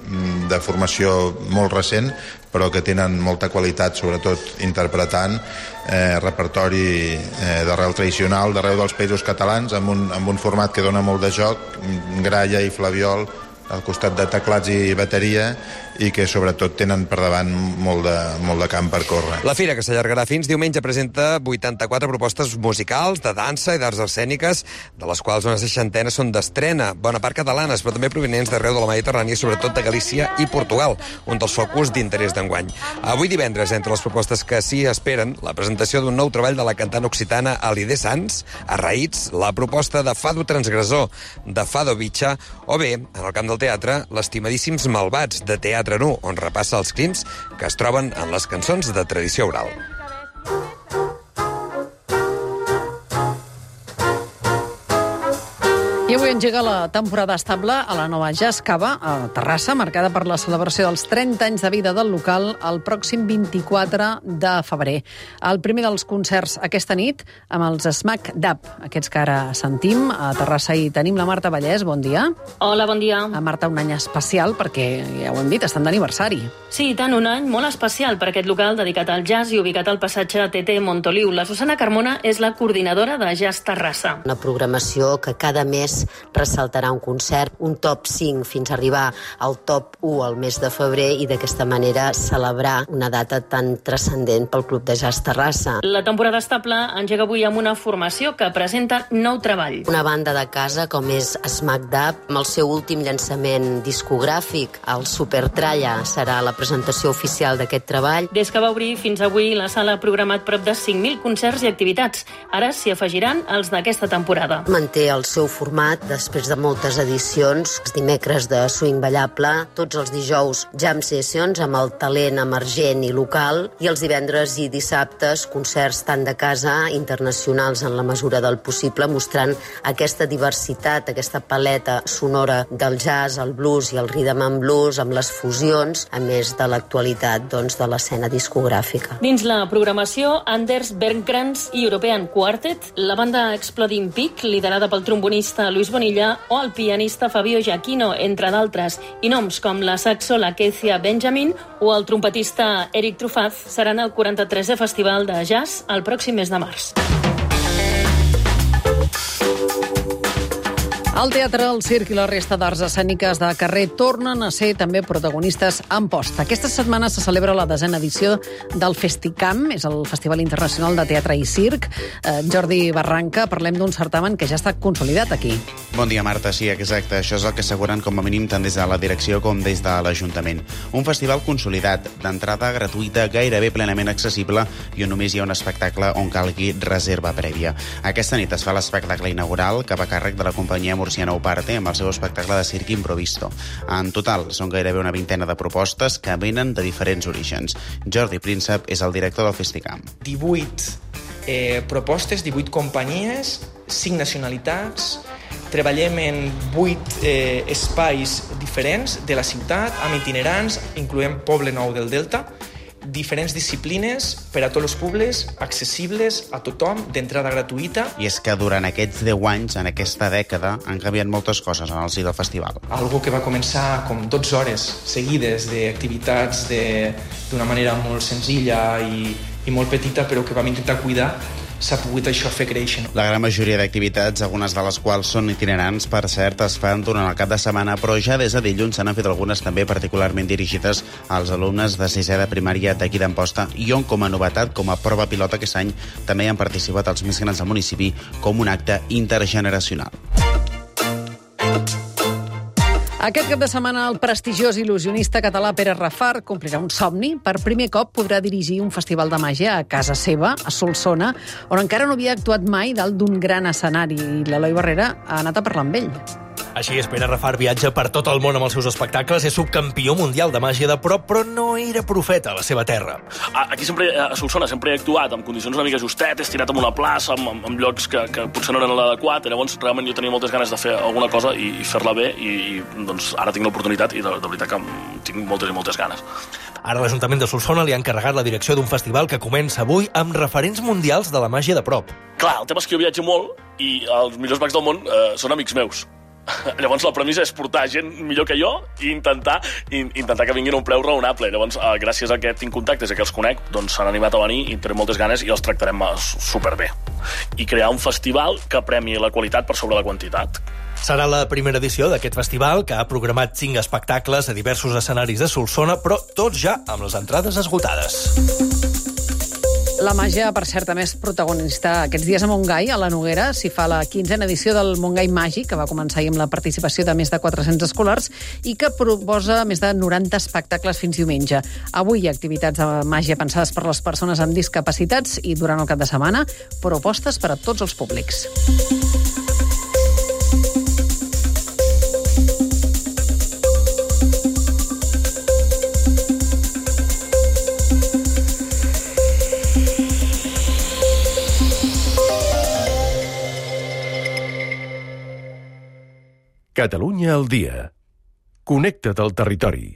S29: de formació molt recent, però que tenen molta qualitat, sobretot interpretant eh, repertori eh, d'arrel tradicional d'arreu dels països catalans, amb un, amb un format que dona molt de joc, gralla i flabiol, al costat de teclats i bateria, i que sobretot tenen per davant molt de, molt de camp per córrer.
S26: La fira, que s'allargarà fins diumenge, presenta vuitanta-quatre propostes musicals, de dansa i d'arts escèniques, de les quals una seixantena són d'estrena, bona part catalanes, però també provenents d'arreu de la Mediterrània i sobretot de Galícia i Portugal, un dels focus d'interès d'enguany. Avui divendres, entre les propostes que s'hi esperen, la presentació d'un nou treball de la cantant occitana Alidé Sans, a Raïts, la proposta de Fado Transgressor, de Fado Bitxa, o bé, en el camp del teatre, l'Estimadíssims Malvats, de Teatre Nu, on repassa els crims que es troben en les cançons de tradició oral.
S2: I avui engega la temporada estable a la nova Jazz Cava, a Terrassa, marcada per la celebració dels trenta anys de vida del local el pròxim vint-i-quatre de febrer. El primer dels concerts aquesta nit amb els Smack Dab, aquests que ara sentim. A Terrassa hi tenim la Marta Vallès, bon dia.
S8: Hola, bon dia.
S2: A Marta, un any especial perquè, ja ho hem dit, estan d'aniversari.
S8: Sí, tant, un any molt especial per aquest local dedicat al jazz i ubicat al passatge T T Montoliu. La Susana Carmona és la coordinadora de Jazz Terrassa.
S9: Una programació que cada mes ressaltarà un concert, un top cinc fins a arribar al top u al mes de febrer i d'aquesta manera celebrar una data tan transcendent pel Club de Jazz Terrassa.
S8: La temporada estable engega avui amb una formació que presenta nou treball.
S9: Una banda de casa com és Smack Dab, amb el seu últim llançament discogràfic, el Super Tralla, serà la presentació oficial d'aquest treball.
S8: Des que va obrir fins avui, la sala ha programat prop de cinc mil concerts i activitats. Ara s'hi afegiran els d'aquesta temporada.
S9: Manté el seu format després de moltes edicions, els dimecres de swing ballable, tots els dijous jam sessions amb el talent emergent i local, i els divendres i dissabtes concerts tant de casa, internacionals en la mesura del possible, mostrant aquesta diversitat, aquesta paleta sonora del jazz, el blues i el rhythm and blues, amb les fusions, a més de l'actualitat doncs, de l'escena discogràfica.
S8: Dins la programació, Anders Bernkrans i European Quartet, la banda Exploding Peak, liderada pel trombonista Luis Bonilla, o el pianista Fabio Giacchino, entre d'altres, i noms com la saxola Kezia Benjamin o el trompetista Eric Truffaz seran el quaranta-tresè Festival de Jazz el pròxim mes de març.
S2: El teatre, el circ i la resta d'arts escèniques de carrer tornen a ser també protagonistes en posta. Aquesta setmana se celebra la desena edició del Festicam, és el Festival Internacional de Teatre i Circ. Eh, Jordi Barranca, parlem d'un certamen que ja està consolidat aquí.
S11: Bon dia, Marta. Sí, exacte. Això és el que asseguren com a mínim tant des de la direcció com des de l'Ajuntament. Un festival consolidat, d'entrada gratuïta, gairebé plenament accessible i on només hi ha un espectacle on calgui reserva prèvia. Aquesta nit es fa l'espectacle inaugural, que va a càrrec de la companyia Murciana Uparte amb el seu espectacle de circ improvisto. En total, són gairebé una vintena de propostes que venen de diferents orígens. Jordi Príncep és el director del Festicam.
S12: divuit eh, propostes, divuit companyies, cinc nacionalitats. Treballem en vuit eh, espais diferents de la ciutat, amb itinerants, incloent Poble Nou del Delta, diferents disciplines per a tots els públics, accessibles a tothom, d'entrada gratuïta.
S11: I és que durant aquests deu anys, en aquesta dècada, han canviat moltes coses en el si del festival.
S12: Algo que va començar com dotze hores seguides d'activitats d'una manera molt senzilla i, i molt petita, però que vam intentar cuidar, s'ha pogut això fer créixer.
S11: La gran majoria d'activitats, algunes de les quals són itinerants, per cert, es fan durant el cap de setmana, però ja des de dilluns se n'han fet algunes també particularment dirigides als alumnes de sisè de primària d'aquí d'Amposta i on, com a novetat, com a prova pilota aquest any, també hi han participat els més grans del municipi com un acte intergeneracional.
S2: Aquest cap de setmana el prestigiós il·lusionista català Pere Rafart complirà un somni. Per primer cop podrà dirigir un festival de màgia a casa seva, a Solsona, on encara no havia actuat mai dalt d'un gran escenari. I l'Eloi Barrera ha anat a parlar amb ell.
S27: Així és, Pere Rafart viatja per tot el món amb els seus espectacles, és subcampió mundial de màgia de prop, però no era profeta a la seva terra.
S13: Aquí sempre, a Solsona sempre he actuat en condicions una mica justetes, tirat en una plaça, en, en llocs que, que potser no eren l'adequat, i llavors realment jo tenia moltes ganes de fer alguna cosa i, i fer-la bé, i, i doncs ara tinc l'oportunitat i de, de veritat que tinc moltes i moltes ganes.
S27: Ara l'Ajuntament de Solsona li ha encarregat la direcció d'un festival que comença avui amb referents mundials de la màgia de prop.
S13: Clar, el tema és que jo viatjo molt i els millors mags del món eh, són amics meus. Llavors la premissa és portar gent millor que jo i intentar, i, intentar que vinguin a un preu raonable. Llavors, eh, gràcies a que tinc contactes i que els conec, doncs s'han animat a venir i tenen moltes ganes i els tractarem superbé. I crear un festival que premi la qualitat per sobre la quantitat.
S27: Serà la primera edició d'aquest festival, que ha programat cinc espectacles a diversos escenaris de Solsona, però tots ja amb les entrades esgotades.
S2: La màgia, per cert, també és protagonista aquests dies a Montgai, a la Noguera. S'hi fa la quinzena edició del Montgai Màgic, que va començar ahir amb la participació de més de quatre-cents escolars i que proposa més de noranta espectacles fins diumenge. Avui hi ha activitats de màgia pensades per les persones amb discapacitats i durant el cap de setmana propostes per a tots els públics.
S4: Catalunya al dia. Connecta't al territori.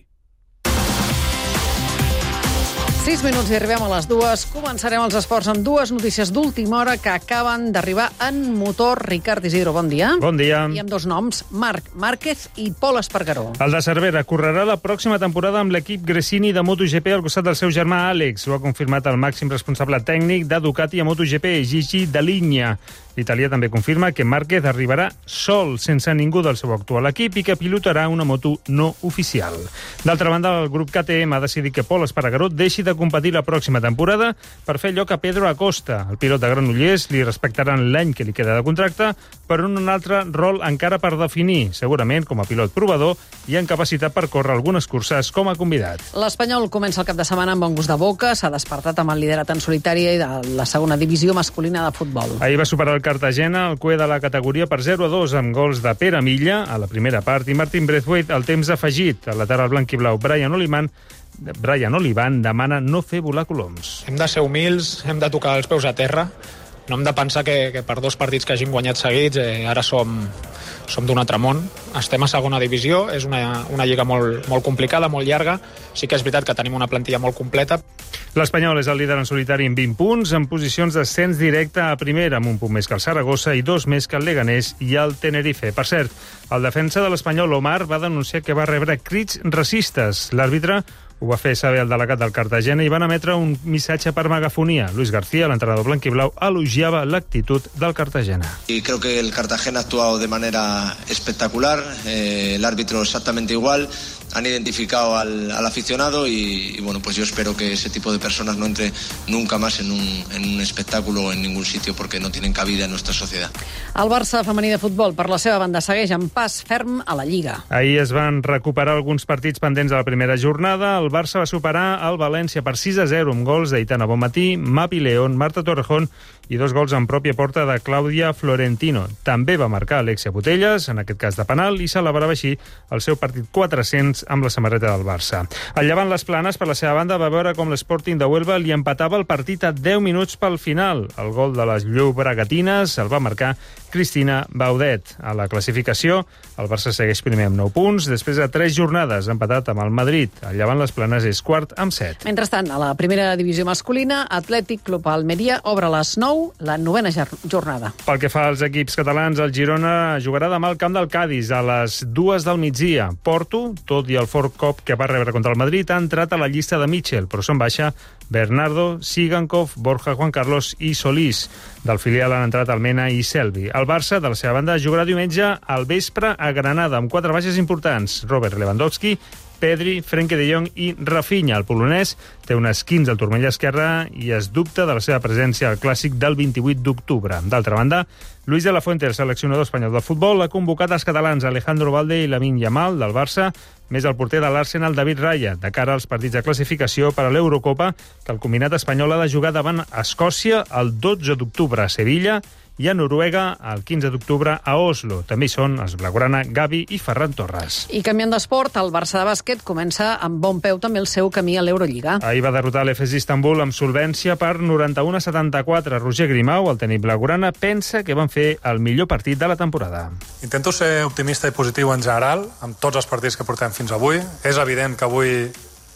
S2: Sis minuts i arribem a les dues. Començarem els esports amb dues notícies d'última hora que acaben d'arribar en motor. Ricard Isidro, bon dia.
S7: Bon dia.
S2: I amb dos noms, Marc Márquez i Pol Espargaró.
S7: El de Cervera correrà la pròxima temporada amb l'equip Gresini de MotoGP al costat del seu germà Àlex. Ho ha confirmat el màxim responsable tècnic de Ducati a MotoGP, Gigi Dall'Igna. L'italià també confirma que Márquez arribarà sol, sense ningú del seu actual equip, i que pilotarà una moto no oficial. D'altra banda, el grup K T M ha decidit que Pol Espargaró deixi de competir la pròxima temporada per fer lloc a Pedro Acosta. El pilot de Granollers li respectaran l'any que li queda de contracte, però en un altre rol encara per definir, segurament com a pilot provador i en capacitat per córrer algunes curses com a convidat.
S2: L'Espanyol comença el cap de setmana amb bon gust de boca, s'ha despertat amb el liderat en solitari de la segona divisió masculina de futbol.
S7: Ahir va superar el Cartagena el cué de la categoria per zero a dos amb gols de Pere Milla a la primera part i Martin Braithwaite al temps afegit. El lateral blanc i blau Brian Olivan Brian Olivan demana no fer volar coloms.
S14: Hem de ser humils, hem de tocar els peus a terra. No hem de pensar que, que per dos partits que hagin guanyat seguits eh, ara som, som d'un altre món. Estem a segona divisió, és una, una lliga molt, molt complicada, molt llarga. Sí que és veritat que tenim una plantilla molt completa.
S7: L'Espanyol és el líder en solitari amb vint punts, en posicions d'ascens directe a primera, amb un punt més que el Saragossa i dos més que el Leganés i el Tenerife. Per cert, el defensa de l'Espanyol, Omar, va denunciar que va rebre crits racistes. L'àrbitre ho va fer saber el delegat del Cartagena i van emetre un missatge per megafonia. Luis García, l'entrenador blanquiblau, elogiava l'actitud del Cartagena.
S15: Y creo que el Cartagena ha actuado de manera espectacular, eh, el árbitro exactamente igual, han identificado al, al aficionado y, y bueno, pues yo espero que ese tipo de personas no entre nunca más en un, en un espectáculo o en ningún sitio porque no tienen cabida en nuestra sociedad.
S2: El Barça femení de futbol, per la seva banda, segueix amb pas ferm a la Lliga.
S7: Ahir es van recuperar alguns partits pendents de la primera jornada. El Barça va superar el València per sis a zero amb gols d'Aitana Bonmatí, Mapi León, Marta Torrejón i dos gols en pròpia porta de Clàudia Florentino. També va marcar Alexia Putelles, en aquest cas de penal, i celebrava així el seu partit quatre-cents amb la samarreta del Barça. El Llevant Les Planes, per la seva banda, va veure com l'Sporting de Huelva li empatava el partit a deu minuts pel final. El gol de les Llobregatines el va marcar Cristina Baudet. A la classificació, el Barça segueix primer amb nou punts, després de tres jornades empatat amb el Madrid. El Llevant Les Planes és quart amb set.
S2: Mentrestant, a la primera divisió masculina, Atlètic Club Almeria obre a les nou la novena jornada.
S7: Pel que fa als equips catalans, el Girona jugarà demà al camp del Cádiz a les dues del migdia. Porto, tot i el fort cop que va rebre contra el Madrid, ha entrat a la llista de Mitchell, però són baixa Bernardo, Sigankov, Borja Juan Carlos i Solís. Del filial han entrat Almena i Selvi. El Barça, de la seva banda, jugarà diumenge al vespre a Granada, amb quatre baixes importants. Robert Lewandowski, Pedri, Frenkie de Jong i Rafinha. El polonès té un esquinç al turmell esquerre i es dubta de la seva presència al clàssic del vint-i-vuit d'octubre. D'altra banda, Luis de la Fuente, el seleccionador espanyol de futbol, ha convocat els catalans Alejandro Valde i Lamine Yamal, del Barça, més el porter de l'Arsenal, David Raya, de cara als partits de classificació per a l'Eurocopa, que el combinat espanyol ha de jugar davant Escòcia el dotze d'octubre a Sevilla i a Noruega el quinze d'octubre a Oslo. També hi són els blaugrana Gavi i Ferran Torres.
S2: I canviant d'esport, el Barça de bàsquet comença amb bon peu també el seu camí a l'Eurolliga.
S7: Ahir va derrotar l'E F E S Istanbul amb solvència per noranta-u a setanta-quatre. Roger Grimau, el tècnic blaugrana, pensa que van fer el millor partit de la temporada.
S16: Intento ser optimista i positiu en general amb tots els partits que portem fins avui. És evident que avui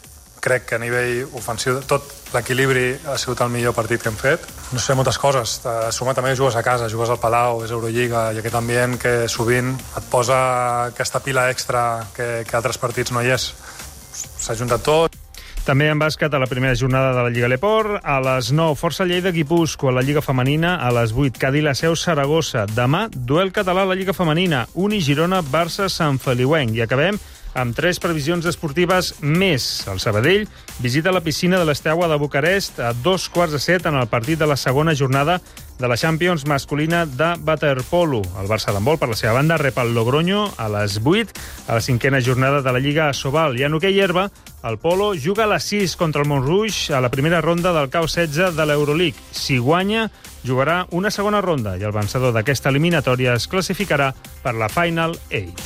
S10: crec que a nivell ofensiu tot l'equilibri ha sigut el millor partit que hem fet. No sé, moltes coses. A suma també jugues a casa, jugues al Palau, és Eurolliga, i aquest ambient que sovint et posa aquesta pila extra que, que altres partits no hi és. S'ha juntat tot.
S7: També en bàsquet a la primera jornada de la Lliga Leport. A les nou, Força Lleida Guipúscoa, a la Lliga Femenina. A les vuit, Cadí la Seu Saragossa. Demà, duel català a la Lliga Femenina. Uni Girona, Barça, Sant Feliuenc. I acabem amb tres previsions esportives més. El Sabadell visita la piscina de l'Esteaua de Bucarest a dos quarts de set en el partit de la segona jornada de la Champions masculina de waterpolo. El Barça d'handbol, per la seva banda, rep el Logroño a les vuit, a la cinquena jornada de la Lliga Asobal. I en hoquei herba, el Polo juga a les sis contra el Montrouge a la primera ronda del K O setze de l'Euroleague. Si guanya, jugarà una segona ronda i el vencedor d'aquesta eliminatòria es classificarà per la Final eight.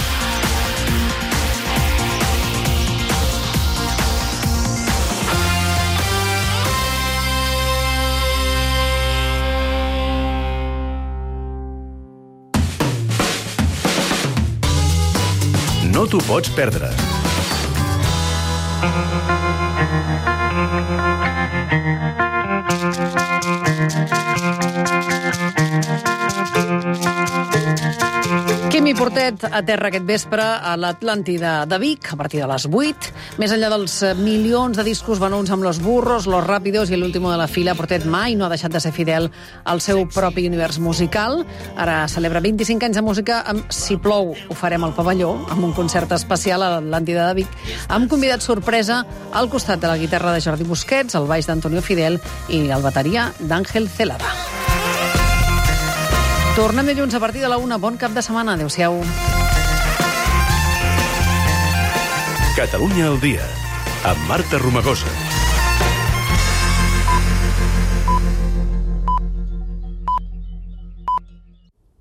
S4: No t'ho pots perdre.
S2: Quimi Portet aterra aquest vespre a l'Atlàntida de Vic a partir de les vuit. Més enllà dels milions de discos venuts amb Los Burros, Los Rápidos i l'último de la fila, Portet mai no ha deixat de ser fidel al seu propi univers musical. Ara celebra vint-i-cinc anys de música amb Si plou, ho farem al pavelló, amb un concert especial a l'Atlàntida de Vic, amb convidat sorpresa al costat de la guitarra de Jordi Busquets, el baix d'Antonio Fidel i el bateria d'Àngel Celada. Tornem dilluns a partir de la una. Bon cap de setmana. Adéu-siau.
S4: Catalunya al dia, amb Marta Romagosa.